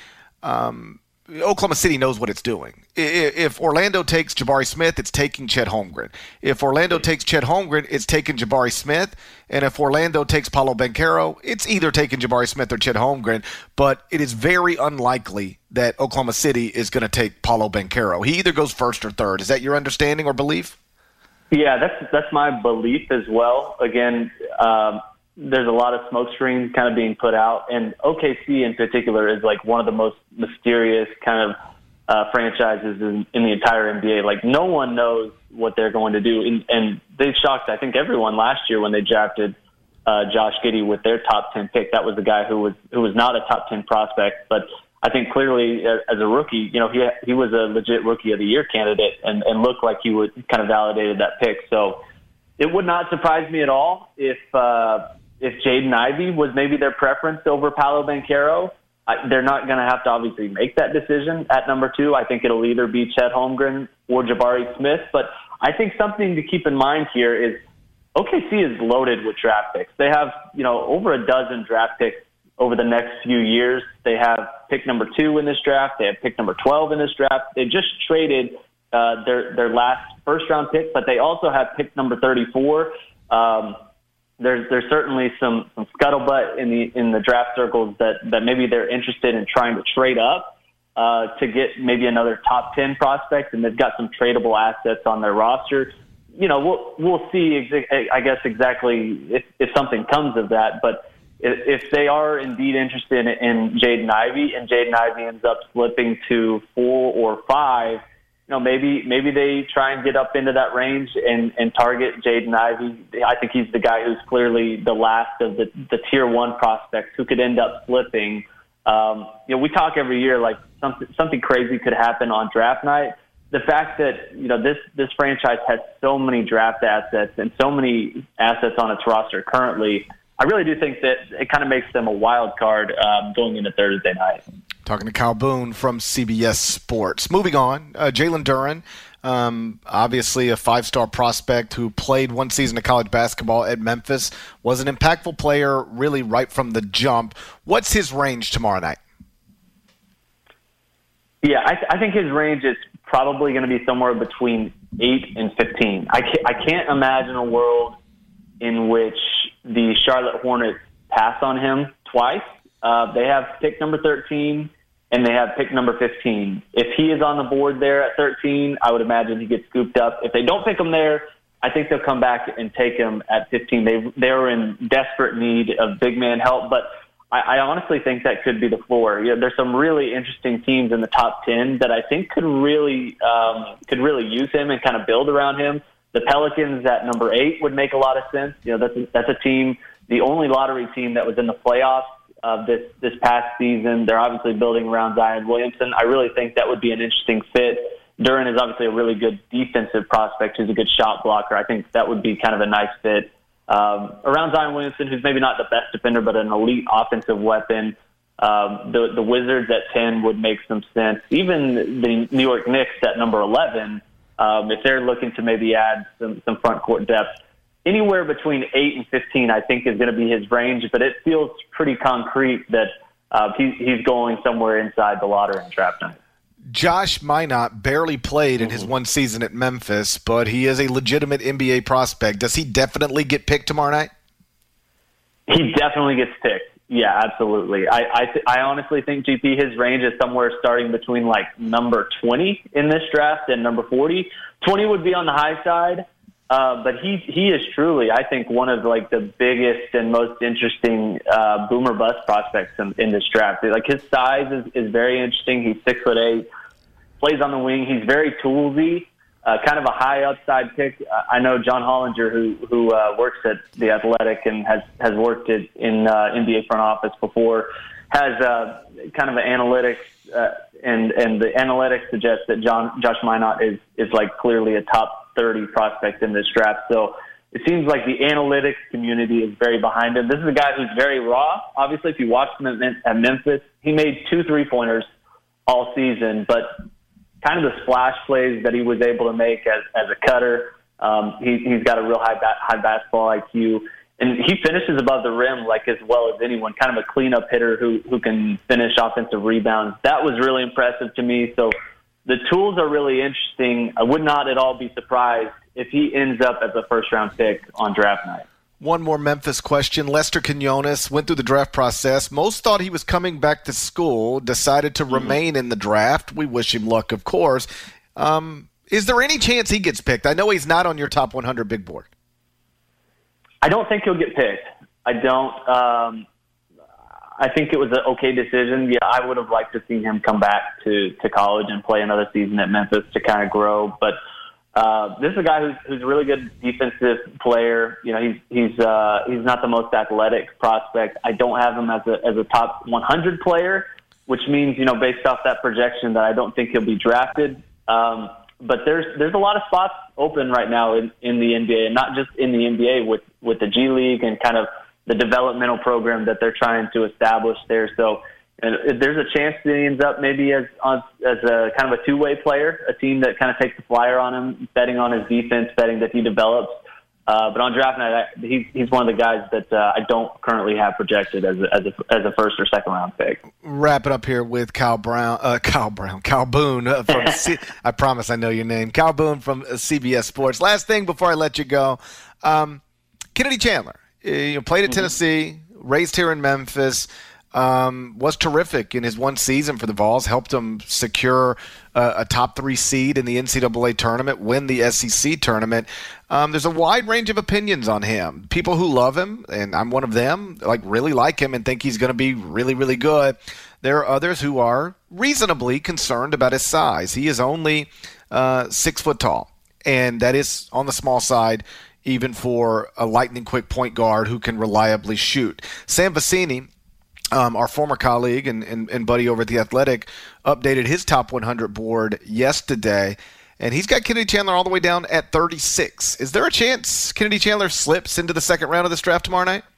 um, Oklahoma City knows what it's doing. If Orlando takes Jabari Smith, it's taking Chet Holmgren. If Orlando takes Chet Holmgren, it's taking Jabari Smith. And if Orlando takes Paolo Banchero, it's either taking Jabari Smith or Chet Holmgren. But it is very unlikely that Oklahoma City is going to take Paolo Banchero. He either goes first or third. Is that your understanding or belief? Yeah, that's that's my belief as well. Again, um, there's a lot of smoke screens kind of being put out, and O K C in particular is like one of the most mysterious kind of uh, franchises in, in the entire N B A. Like, no one knows what they're going to do, and, and they shocked, I think, everyone last year when they drafted uh, Josh Giddey with their top ten pick. That was the guy who was who was not a top ten prospect, but I think clearly uh, as a rookie, you know, he he was a legit Rookie of the Year candidate and, and looked like he would kind of validated that pick. So it would not surprise me at all if uh, if Jaden Ivey was maybe their preference over Paolo Banchero. I, they're not going to have to obviously make that decision at number two. I think it'll either be Chet Holmgren or Jabari Smith. But I think something to keep in mind here is O K C is loaded with draft picks. They have, you know, over a dozen draft picks over the next few years. They have pick number two in this draft. They have pick number twelve in this draft. They just traded uh, their their last first-round pick, but they also have pick number thirty-four. Um, there's there's certainly some, some scuttlebutt in the in the draft circles that, that maybe they're interested in trying to trade up uh, to get maybe another top ten prospect, and they've got some tradable assets on their roster. You know, we'll we'll see. Exa- I guess exactly if, if something comes of that, but if they are indeed interested in Jaden Ivey and Jaden Ivey ends up slipping to four or five, you know, maybe maybe they try and get up into that range and, and target Jaden Ivey. I think he's the guy who's clearly the last of the, the tier one prospects who could end up slipping. Um, you know, we talk every year like something something crazy could happen on draft night. The fact that, you know, this, this franchise has so many draft assets and so many assets on its roster currently, I really do think that it kind of makes them a wild card um, going into Thursday night. Talking to Kyle Boone from C B S Sports. Moving on, uh, Jalen Duren, um, obviously a five-star prospect who played one season of college basketball at Memphis, was an impactful player really right from the jump. What's his range tomorrow night? Yeah, I, th- I think his range is probably going to be somewhere between eight and fifteen. I can't, I can't imagine a world in which the Charlotte Hornets pass on him twice. Uh, they have pick number thirteen, and they have pick number fifteen. If he is on the board there at thirteen, I would imagine he gets scooped up. If they don't pick him there, I think they'll come back and take him at fifteen. They they're in desperate need of big man help, but I, I honestly think that could be the floor. You know, there's some really interesting teams in the top ten that I think could really um, could really use him and kind of build around him. The Pelicans at number eight would make a lot of sense. You know, that's a, that's a team, the only lottery team that was in the playoffs uh, this this past season. They're obviously building around Zion Williamson. I really think that would be an interesting fit. Duren is obviously a really good defensive prospect who's a good shot blocker. I think that would be kind of a nice fit. Um, around Zion Williamson, who's maybe not the best defender, but an elite offensive weapon. Um, the the Wizards at ten would make some sense. Even the New York Knicks at number eleven, um, if they're looking to maybe add some, some front court depth, anywhere between eight and fifteen, I think is going to be his range. But it feels pretty concrete that uh, he, he's going somewhere inside the lottery in draft night. Josh Minott barely played in his one season at Memphis, but he is a legitimate N B A prospect. Does he definitely get picked tomorrow night? He definitely gets picked. Yeah, absolutely. I I, th- I honestly think, G P, his range is somewhere starting between like number twenty in this draft and number forty. twenty would be on the high side, uh, but he he is truly, I think, one of like the biggest and most interesting uh, boomer bust prospects in, in this draft. Like his size is, is very interesting. He's six foot eight, plays on the wing. He's very toolsy. Uh, kind of a high upside pick. Uh, I know John Hollinger, who who uh, works at The Athletic and has, has worked at, in uh, N B A front office before, has uh, kind of an analytics, uh, and and the analytics suggest that John Josh Minott is is like clearly a top thirty prospect in this draft. So it seems like the analytics community is very behind him. This is a guy who's very raw. Obviously, if you watch him at Memphis, he made two three pointers all season, but kind of the splash plays that he was able to make as, as a cutter. Um, he, he's got a real high ba- high basketball I Q, and he finishes above the rim like as well as anyone. Kind of a cleanup hitter who who can finish offensive rebounds. That was really impressive to me. So the tools are really interesting. I would not at all be surprised if he ends up as a first round pick on draft night. One more Memphis question. Lester Quinones went through the draft process. Most thought he was coming back to school, decided to mm-hmm. remain in the draft. We wish him luck, of course. Um, is there any chance he gets picked? I know he's not on your top one hundred big board. I don't think he'll get picked. I don't. Um, I think it was an okay decision. Yeah, I would have liked to see him come back to, to college and play another season at Memphis to kind of grow. But Uh, this is a guy who's, who's a really good defensive player. You know, he's he's uh, he's not the most athletic prospect. I don't have him as a as a top one hundred player, which means, you know, based off that projection, that I don't think he'll be drafted. Um, but there's there's a lot of spots open right now in, in the N B A, and not just in the N B A, with with the G League and kind of the developmental program that they're trying to establish there. So. And there's a chance that he ends up maybe as as a kind of a two-way player, a team that kind of takes the flyer on him, betting on his defense, betting that he develops. Uh, but on draft night, he's he's one of the guys that uh, I don't currently have projected as a, as a as a first or second round pick. Wrap it up here with Kyle Brown, uh, Kyle Brown, Kyle Boone uh, from. C- I promise I know your name, Kyle Boone from C B S Sports. Last thing before I let you go, um, Kennedy Chandler, you know, played at mm-hmm. Tennessee, raised here in Memphis. Um, was terrific in his one season for the Vols, helped them secure uh, a top three seed in the N C double A tournament, win the S E C tournament. Um, there's a wide range of opinions on him. People who love him, and I'm one of them, like really like him and think he's going to be really, really good. There are others who are reasonably concerned about his size. He is only uh, six foot tall, and that is on the small side, even for a lightning quick point guard who can reliably shoot. Sam Vecenie, Um, our former colleague and, and, and buddy over at The Athletic, updated his top one hundred board yesterday, and he's got Kennedy Chandler all the way down at thirty-six. Is there a chance Kennedy Chandler slips into the second round of this draft tomorrow night?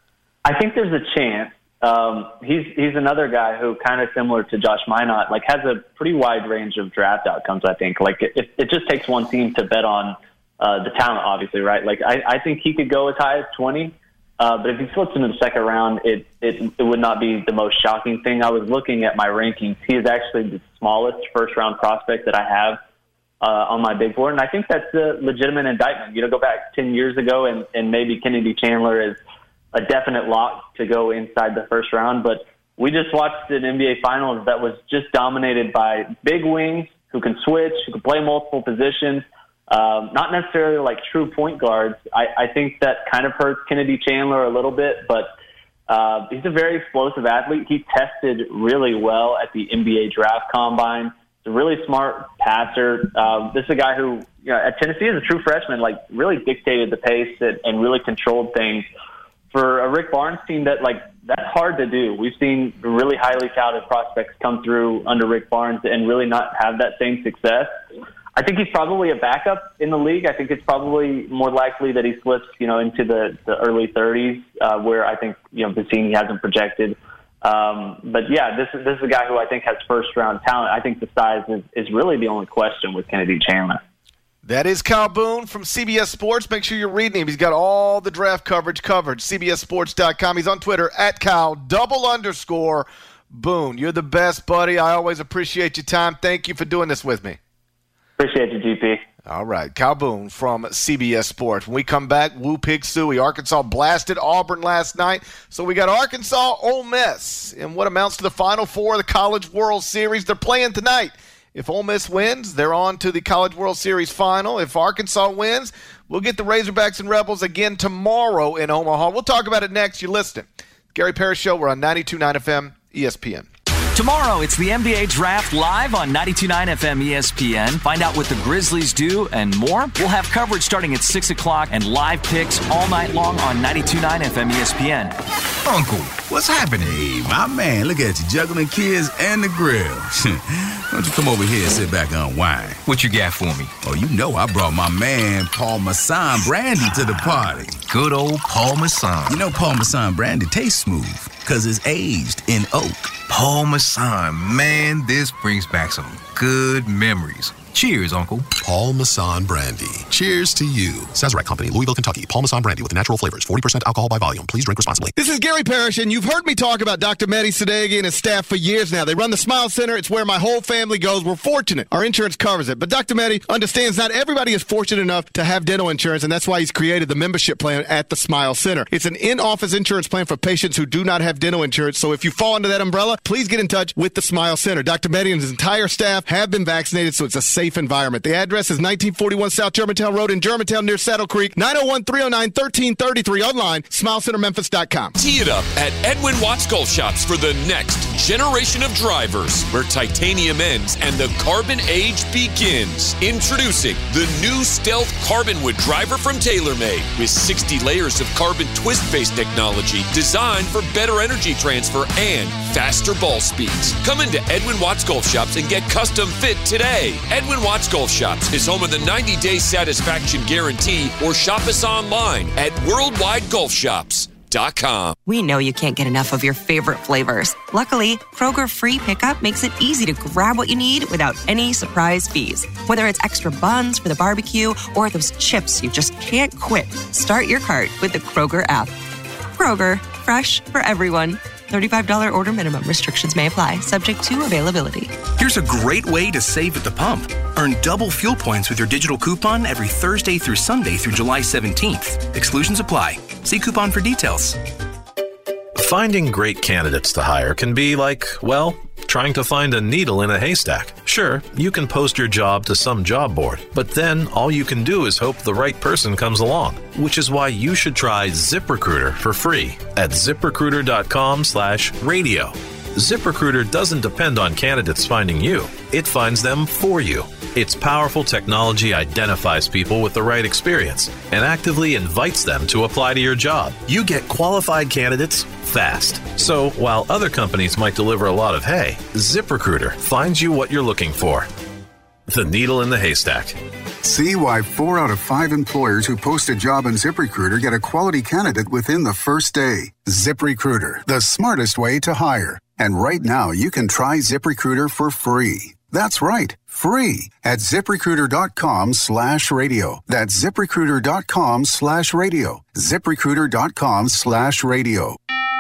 I think there's a chance. Um, he's he's another guy who, kind of similar to Josh Minott, like has a pretty wide range of draft outcomes, I think. Like it, it just takes one team to bet on uh, the talent, obviously, right? Like I, I think he could go as high as twenty. Uh, but if he slips into the second round, it, it it would not be the most shocking thing. I was looking at my rankings. He is actually the smallest first-round prospect that I have uh, on my big board, and I think that's a legitimate indictment. You know, go back ten years ago, and, and maybe Kennedy Chandler is a definite lock to go inside the first round. But we just watched an N B A Finals that was just dominated by big wings who can switch, who can play multiple positions. Um, not necessarily like true point guards. I, I think that kind of hurts Kennedy Chandler a little bit, but uh, he's a very explosive athlete. He tested really well at the N B A draft combine. He's a really smart passer. Um, this is a guy who, you know, at Tennessee as a true freshman, like really dictated the pace and, and really controlled things. For a Rick Barnes team, that like that's hard to do. We've seen really highly touted prospects come through under Rick Barnes and really not have that same success. I think he's probably a backup in the league. I think it's probably more likely that he slips, you know, into the, the early thirties, uh, where I think, you know, Vecenie hasn't projected. Um, but yeah, this is this is a guy who I think has first round talent. I think the size is, is really the only question with Kennedy Chandler. That is Kyle Boone from C B S Sports. Make sure you're reading him. He's got all the draft coverage covered. C B S Sports dot com. He's on Twitter at Kyle double underscore Boone. You're the best, buddy. I always appreciate your time. Thank you for doing this with me. Appreciate you, G P. All right, Kyle Boone from C B S Sports. When we come back, Woo Pig Sooie. Arkansas blasted Auburn last night. So we got Arkansas, Ole Miss in what amounts to the Final Four of the College World Series. They're playing tonight. If Ole Miss wins, they're on to the College World Series final. If Arkansas wins, we'll get the Razorbacks and Rebels again tomorrow in Omaha. We'll talk about it next. You're listening. Gary Parrish Show. We're on ninety-two point nine F M E S P N. Tomorrow, it's the N B A Draft live on ninety-two point nine F M E S P N. Find out what the Grizzlies do and more. We'll have coverage starting at six o'clock and live picks all night long on ninety-two point nine F M E S P N. Uncle, what's happening? Hey, my man, look at you, juggling kids and the grill. Why don't you come over here and sit back and unwind? What you got for me? Oh, you know I brought my man Paul Masson Brandy to the party. Good old Paul Masson. You know Paul Masson Brandy tastes smooth because it's aged in oak. Paul Masson, man, this brings back some good memories. Cheers, Uncle. Paul Masson Brandy. Cheers to you. Sazerac Company, Louisville, Kentucky. Paul Masson Brandy with natural flavors. forty percent alcohol by volume. Please drink responsibly. This is Gary Parrish, and you've heard me talk about Doctor Mehdi Sadeghi and his staff for years now. They run the Smile Center. It's where my whole family goes. We're fortunate. Our insurance covers it. But Doctor Mehdi understands not everybody is fortunate enough to have dental insurance, and that's why he's created the membership plan at the Smile Center. It's an in-office insurance plan for patients who do not have dental insurance. So if you fall under that umbrella, please get in touch with the Smile Center. Doctor Mehdi and his entire staff have been vaccinated, so it's a safe environment. The address is nineteen forty-one South Germantown Road in Germantown near Saddle Creek. nine oh one, three oh nine, one three three three. Online, smile center memphis dot com. Tee it up at Edwin Watts Golf Shops for the next generation of drivers, where titanium ends and the carbon age begins. Introducing the new Stealth Carbonwood driver from TaylorMade with sixty layers of carbon twist-based technology designed for better energy transfer and faster ball speeds. Come into Edwin Watts Golf Shops and get custom fit today. Edwin Watts Golf Shops is home of the ninety day satisfaction guarantee, or shop us online at worldwide golf shops dot com. We know you can't get enough of your favorite flavors. Luckily, Kroger Free Pickup makes it easy to grab what you need without any surprise fees. Whether it's extra buns for the barbecue or those chips you just can't quit, start your cart with the Kroger app. Kroger, fresh for everyone. thirty-five dollars order minimum. Restrictions may apply. Subject to availability. Here's a great way to save at the pump. Earn double fuel points with your digital coupon every Thursday through Sunday through July seventeenth. Exclusions apply. See coupon for details. Finding great candidates to hire can be like, well, trying to find a needle in a haystack. Sure, you can post your job to some job board, but then all you can do is hope the right person comes along, which is why you should try ZipRecruiter for free at ZipRecruiter.com slash radio. ZipRecruiter doesn't depend on candidates finding you. It finds them for you. Its powerful technology identifies people with the right experience and actively invites them to apply to your job. You get qualified candidates fast. So while other companies might deliver a lot of hay, ZipRecruiter finds you what you're looking for. The needle in the haystack. See why four out of five employers who post a job in ZipRecruiter get a quality candidate within the first day. ZipRecruiter, the smartest way to hire. And right now, you can try ZipRecruiter for free. That's right, free at ZipRecruiter.com slash radio. That's ZipRecruiter.com slash radio. ZipRecruiter.com slash radio.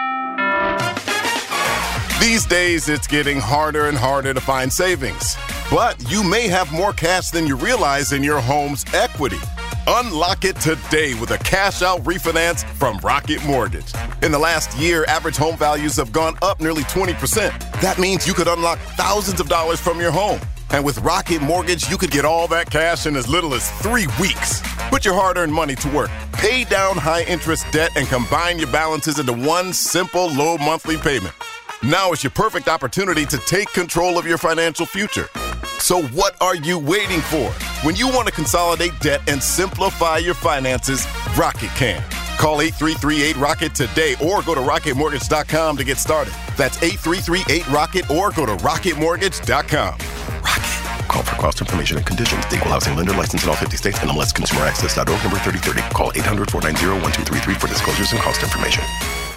These days, it's getting harder and harder to find savings. But you may have more cash than you realize in your home's equity. Unlock it today with a cash-out refinance from Rocket Mortgage. In the last year, average home values have gone up nearly twenty percent. That means you could unlock thousands of dollars from your home. And with Rocket Mortgage, you could get all that cash in as little as three weeks. Put your hard-earned money to work. Pay down high-interest debt and combine your balances into one simple, low monthly payment. Now is your perfect opportunity to take control of your financial future. So what are you waiting for? When you want to consolidate debt and simplify your finances, Rocket can. Call eight three three eight ROCKET today or go to rocket mortgage dot com to get started. That's eight three three eight ROCKET or go to rocket mortgage dot com. Rocket. Call for cost information and conditions. The Equal Housing Lender License in all fifty states and M L S Consumer Access dot org number thirty thirty. Call eight hundred, four nine zero, one two three three for disclosures and cost information.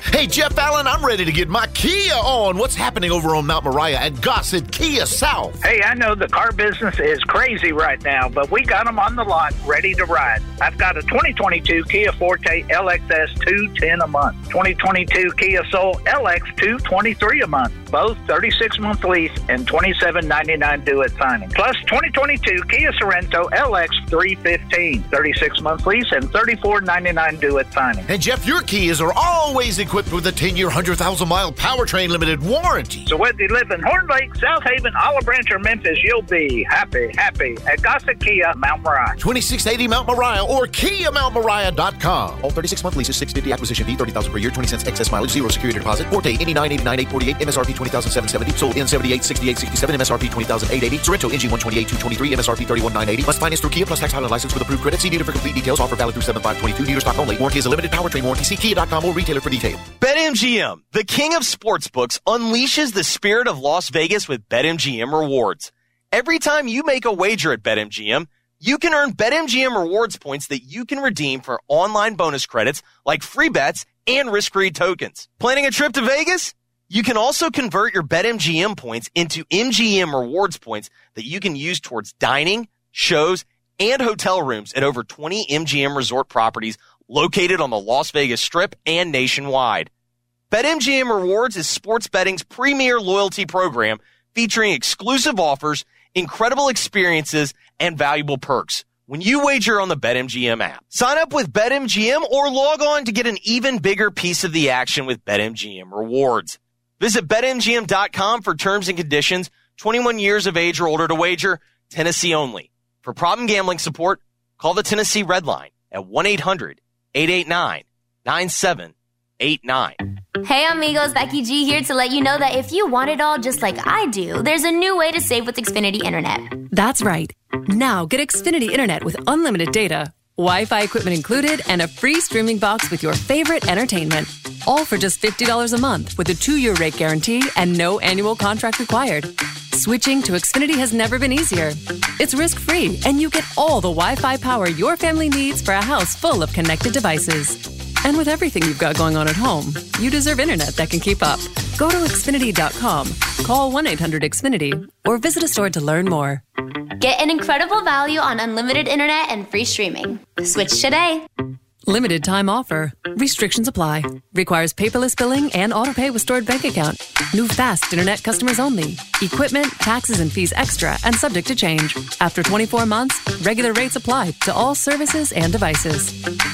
Hey, Jeff Allen, I'm ready to get my Kia on. What's happening over on Mount Moriah at Gossett Kia South? Hey, I know the car business is crazy right now, but we got them on the lot ready to ride. I've got a twenty twenty-two Kia Forte L X S two ten a month, twenty twenty-two Kia Soul L X two twenty-three a month, both thirty-six month lease and twenty-seven ninety-nine due at signing. Plus twenty twenty-two Kia Sorento L X three fifteen, thirty-six month lease and thirty-four ninety-nine due at signing. And Jeff, your Kias are always equipped with a ten-year, one hundred thousand mile powertrain limited warranty. So whether you live in Horn Lake, South Haven, Olive Branch, or Memphis, you'll be happy, happy at Gossett Kia, Mount Moriah. twenty-six eighty Mount Moriah or Kia Mount Moriah dot com. All thirty-six month leases, six hundred fifty acquisition fee, thirty thousand per year, twenty cents excess mileage, zero security deposit. Forte, eighty-nine eighty-nine eight forty-eight, M S R P twenty thousand seven hundred seventy, sold in seventy-eight sixty-eight sixty-seven, M S R P twenty thousand eight hundred eighty. Sorrento, N G one twenty-eight two twenty-three, M S R P thirty-one nine hundred eighty. Must finance through Kia plus tax Highland license with approved credit. See dealer for complete details. Offer valid through seven five twenty-two. Dealer stock only. Warranty is a limited powertrain warranty. See Kia dot com or retailer for detail. BetMGM, the king of sportsbooks, unleashes the spirit of Las Vegas with BetMGM rewards. Every time you make a wager at BetMGM, you can earn BetMGM rewards points that you can redeem for online bonus credits like free bets and risk-free tokens. Planning a trip to Vegas? You can also convert your BetMGM points into M G M rewards points that you can use towards dining, shows, and hotel rooms at over twenty M G M resort properties located on the Las Vegas Strip and nationwide. BetMGM Rewards is sports betting's premier loyalty program featuring exclusive offers, incredible experiences, and valuable perks when you wager on the BetMGM app. Sign up with BetMGM or log on to get an even bigger piece of the action with BetMGM Rewards. Visit Bet M G M dot com for terms and conditions. twenty-one years of age or older to wager. Tennessee only. For problem gambling support, call the Tennessee Red Line at one eight hundred eight eight nine nine seven eight nine. Hey amigos, Becky G here to let you know that if you want it all just like I do, there's a new way to save with Xfinity Internet. That's right. Now get Xfinity Internet with unlimited data, Wi-Fi equipment included, and a free streaming box with your favorite entertainment. All for just fifty dollars a month with a two-year rate guarantee and no annual contract required. Switching to Xfinity has never been easier. It's risk-free, and you get all the Wi-Fi power your family needs for a house full of connected devices. And with everything you've got going on at home, you deserve internet that can keep up. Go to Xfinity dot com, call one eight hundred X Finity, or visit a store to learn more. Get an incredible value on unlimited internet and free streaming. Switch today. Limited time offer. Restrictions apply. Requires paperless billing and autopay with stored bank account. New fast internet customers only. Equipment, taxes, and fees extra and subject to change. After twenty-four months, regular rates apply to all services and devices.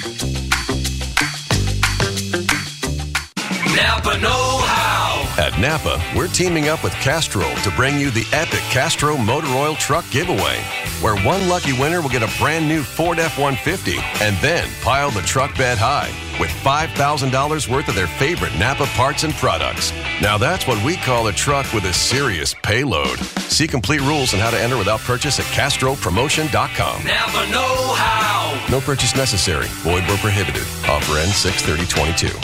Napa know-how. At Napa, we're teaming up with Castrol to bring you the epic Castrol Motor Oil Truck Giveaway, where one lucky winner will get a brand new Ford F one fifty and then pile the truck bed high with five thousand dollars worth of their favorite Napa parts and products. Now that's what we call a truck with a serious payload. See complete rules on how to enter without purchase at Castrol Promotion dot com. Napa know-how. No purchase necessary. Void where prohibited. Offer ends six thirty twenty-two.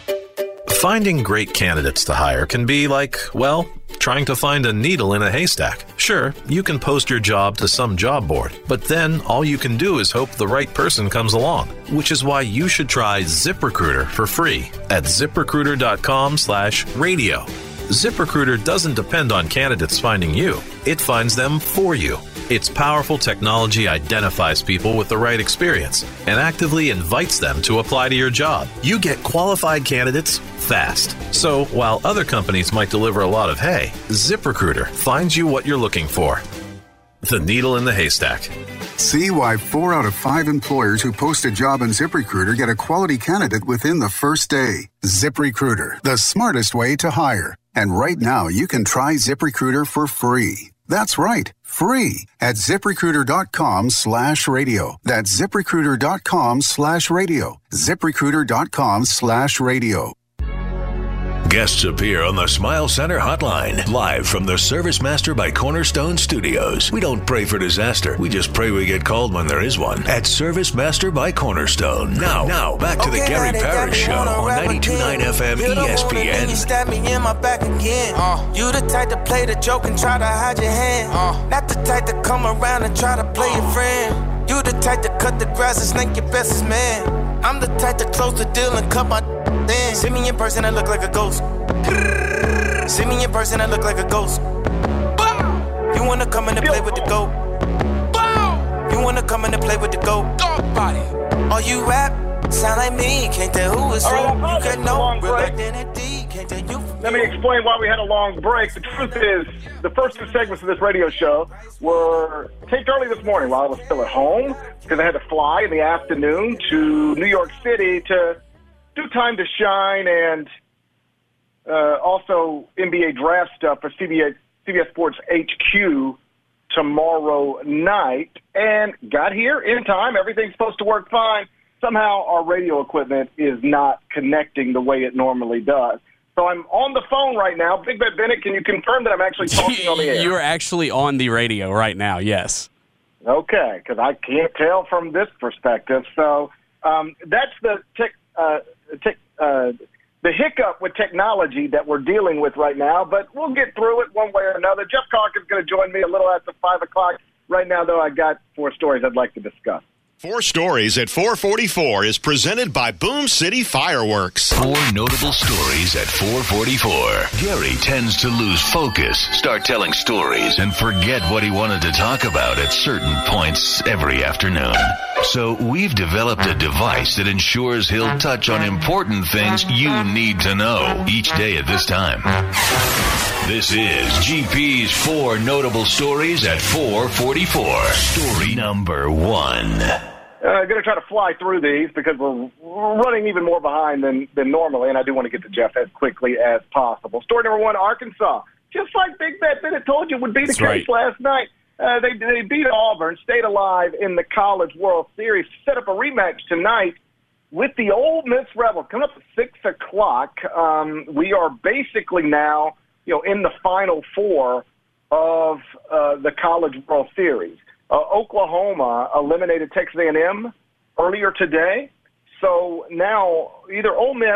Finding great candidates to hire can be like, well, trying to find a needle in a haystack. Sure, you can post your job to some job board, but then all you can do is hope the right person comes along, which is why you should try ZipRecruiter for free at ZipRecruiter dot com slash radio. ZipRecruiter doesn't depend on candidates finding you. It finds them for you. Its powerful technology identifies people with the right experience and actively invites them to apply to your job. You get qualified candidates fast. So while other companies might deliver a lot of hay, ZipRecruiter finds you what you're looking for. The needle in the haystack. See why four out of five employers who post a job on ZipRecruiter get a quality candidate within the first day. ZipRecruiter, the smartest way to hire. And right now, you can try ZipRecruiter for free. That's right, free at ZipRecruiter dot com slash radio. That's ZipRecruiter dot com slash radio. ZipRecruiter dot com slash radio. Guests appear on the Smile Center hotline, live from the Service Master by Cornerstone Studios. We don't pray for disaster. We just pray we get called when there is one. At Service Master by Cornerstone. Now, now back to the okay, Gary Parrish Show on ninety-two point nine F M E S P N. You stab me in my back again. Uh, you the type to play the joke and try to hide your hand. Uh, Not the type to come around and try to play uh, your friend. You the type to cut the grass and snake your bestest man. I'm the type to close the deal and cut my Then see me in person, I look like a ghost. See me in person, I look like a ghost. You wanna come in and play with the goat? You wanna come in and play with the goat? Body. Oh, you rap? Sound like me, can't tell who is who. You can know real identity, can't tell you. Let me explain why we had a long break. The truth is, the first two segments of this radio show were taped early this morning while I was still at home because I had to fly in the afternoon to New York City to do Time to Shine and uh, also N B A draft stuff for C B S, C B S Sports H Q tomorrow night. And got here in time. Everything's supposed to work fine. Somehow our radio equipment is not connecting the way it normally does. So I'm on the phone right now. Big Bet Bennett, can you confirm that I'm actually talking on the air? You're actually on the radio right now, yes. Okay, because I can't tell from this perspective. So um, that's the tech, uh, tech, uh, the hiccup with technology that we're dealing with right now, but we'll get through it one way or another. Jeff Clark is going to join me a little after five o'clock. Right now, though, I got four stories I'd like to discuss. Four Stories at four forty-four is presented by Boom City Fireworks. Four notable stories at four forty-four. Gary tends to lose focus, start telling stories, and forget what he wanted to talk about at certain points every afternoon. So we've developed a device that ensures he'll touch on important things you need to know each day at this time. This is G P's Four Notable Stories at four forty-four. Story number one. I'm uh, going to try to fly through these because we're running even more behind than, than normally, and I do want to get to Jeff as quickly as possible. Story number one, Arkansas. Just like Big Bet Bennett told you would be the That's case right. last night. Uh, they, they beat Auburn, stayed alive in the College World Series, set up a rematch tonight with the Ole Miss Rebels. Coming up at six o'clock, um, we are basically now you know, in the Final Four of uh, the College World Series. Uh, Oklahoma eliminated Texas A and M earlier today. So now either Ole Miss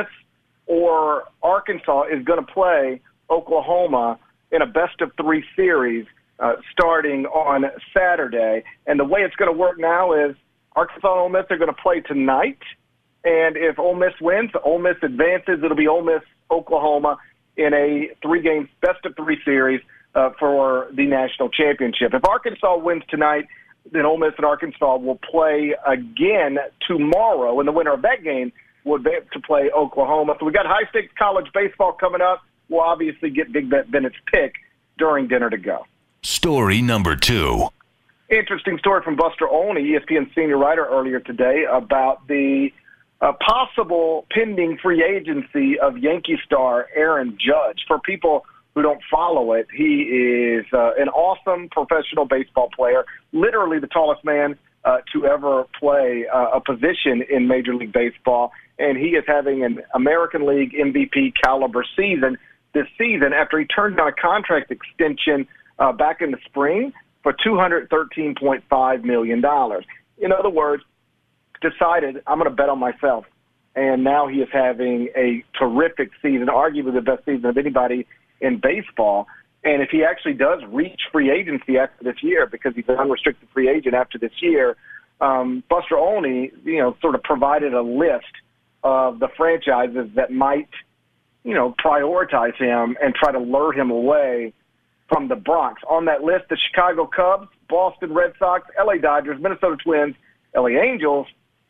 or Arkansas is going to play Oklahoma in a best-of-three series uh, starting on Saturday. And the way it's going to work now is Arkansas and Ole Miss are going to play tonight. And if Ole Miss wins, Ole Miss advances. It'll be Ole Miss, Oklahoma in a three-game best-of-three series uh, for the national championship. If Arkansas wins tonight, then Ole Miss and Arkansas will play again tomorrow, and the winner of that game will advance to play Oklahoma. So we got high-stakes college baseball coming up. We'll obviously get Big Bet Bennett's pick during dinner to go. Story number two. Interesting story from Buster Olney, E S P N senior writer, earlier today about the uh, possible pending free agency of Yankee star Aaron Judge. For people who don't follow it, he is uh, an awesome professional baseball player, literally the tallest man uh, to ever play uh, a position in Major League Baseball, and he is having an American League M V P caliber season this season after he turned down a contract extension uh, back in the spring for two hundred thirteen point five million dollars. In other words, decided I'm going to bet on myself, and now he is having a terrific season, arguably the best season of anybody in baseball. And if he actually does reach free agency after this year, because he's an unrestricted free agent after this year, um, Buster Olney, you know, sort of provided a list of the franchises that might, you know, prioritize him and try to lure him away from the Bronx. On that list, the Chicago Cubs, Boston Red Sox, L A Dodgers, Minnesota Twins, L A Angels,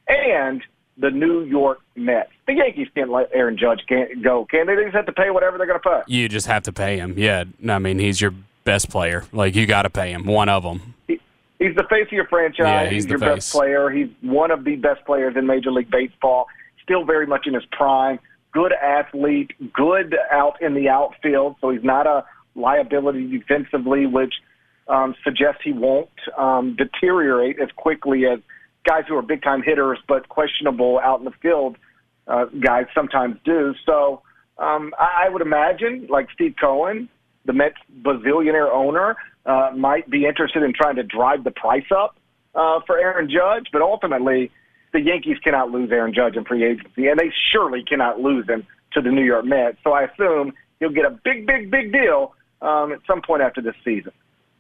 and the New York Mets. The Yankees can't let Aaron Judge can't go, can they? They just have to pay whatever they're going to pay. You just have to pay him. Yeah, I mean, he's your best player. Like, you got to pay him, one of them. He, he's the face of your franchise. Yeah, he's he's the your face. best player. He's one of the best players in Major League Baseball, still very much in his prime. Good athlete, good out in the outfield, so he's not a liability defensively, which um, suggests he won't um, deteriorate as quickly as guys who are big-time hitters but questionable out in the field uh, guys sometimes do. So um, I, I would imagine, like Steve Cohen, the Mets bazillionaire owner, uh, might be interested in trying to drive the price up uh, for Aaron Judge, but ultimately the Yankees cannot lose Aaron Judge in free agency, and they surely cannot lose him to the New York Mets. So I assume he'll get a big, big, big deal um, at some point after this season.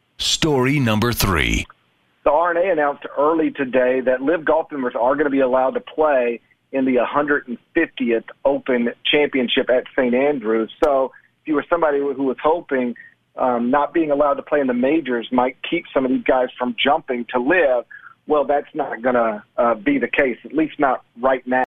Story number three. The R N A announced early today that Live Golf members are going to be allowed to play in the one hundred fiftieth Open Championship at Saint Andrews. So if you were somebody who was hoping um, not being allowed to play in the majors might keep some of these guys from jumping to live, well, that's not going to uh, be the case, at least not right now.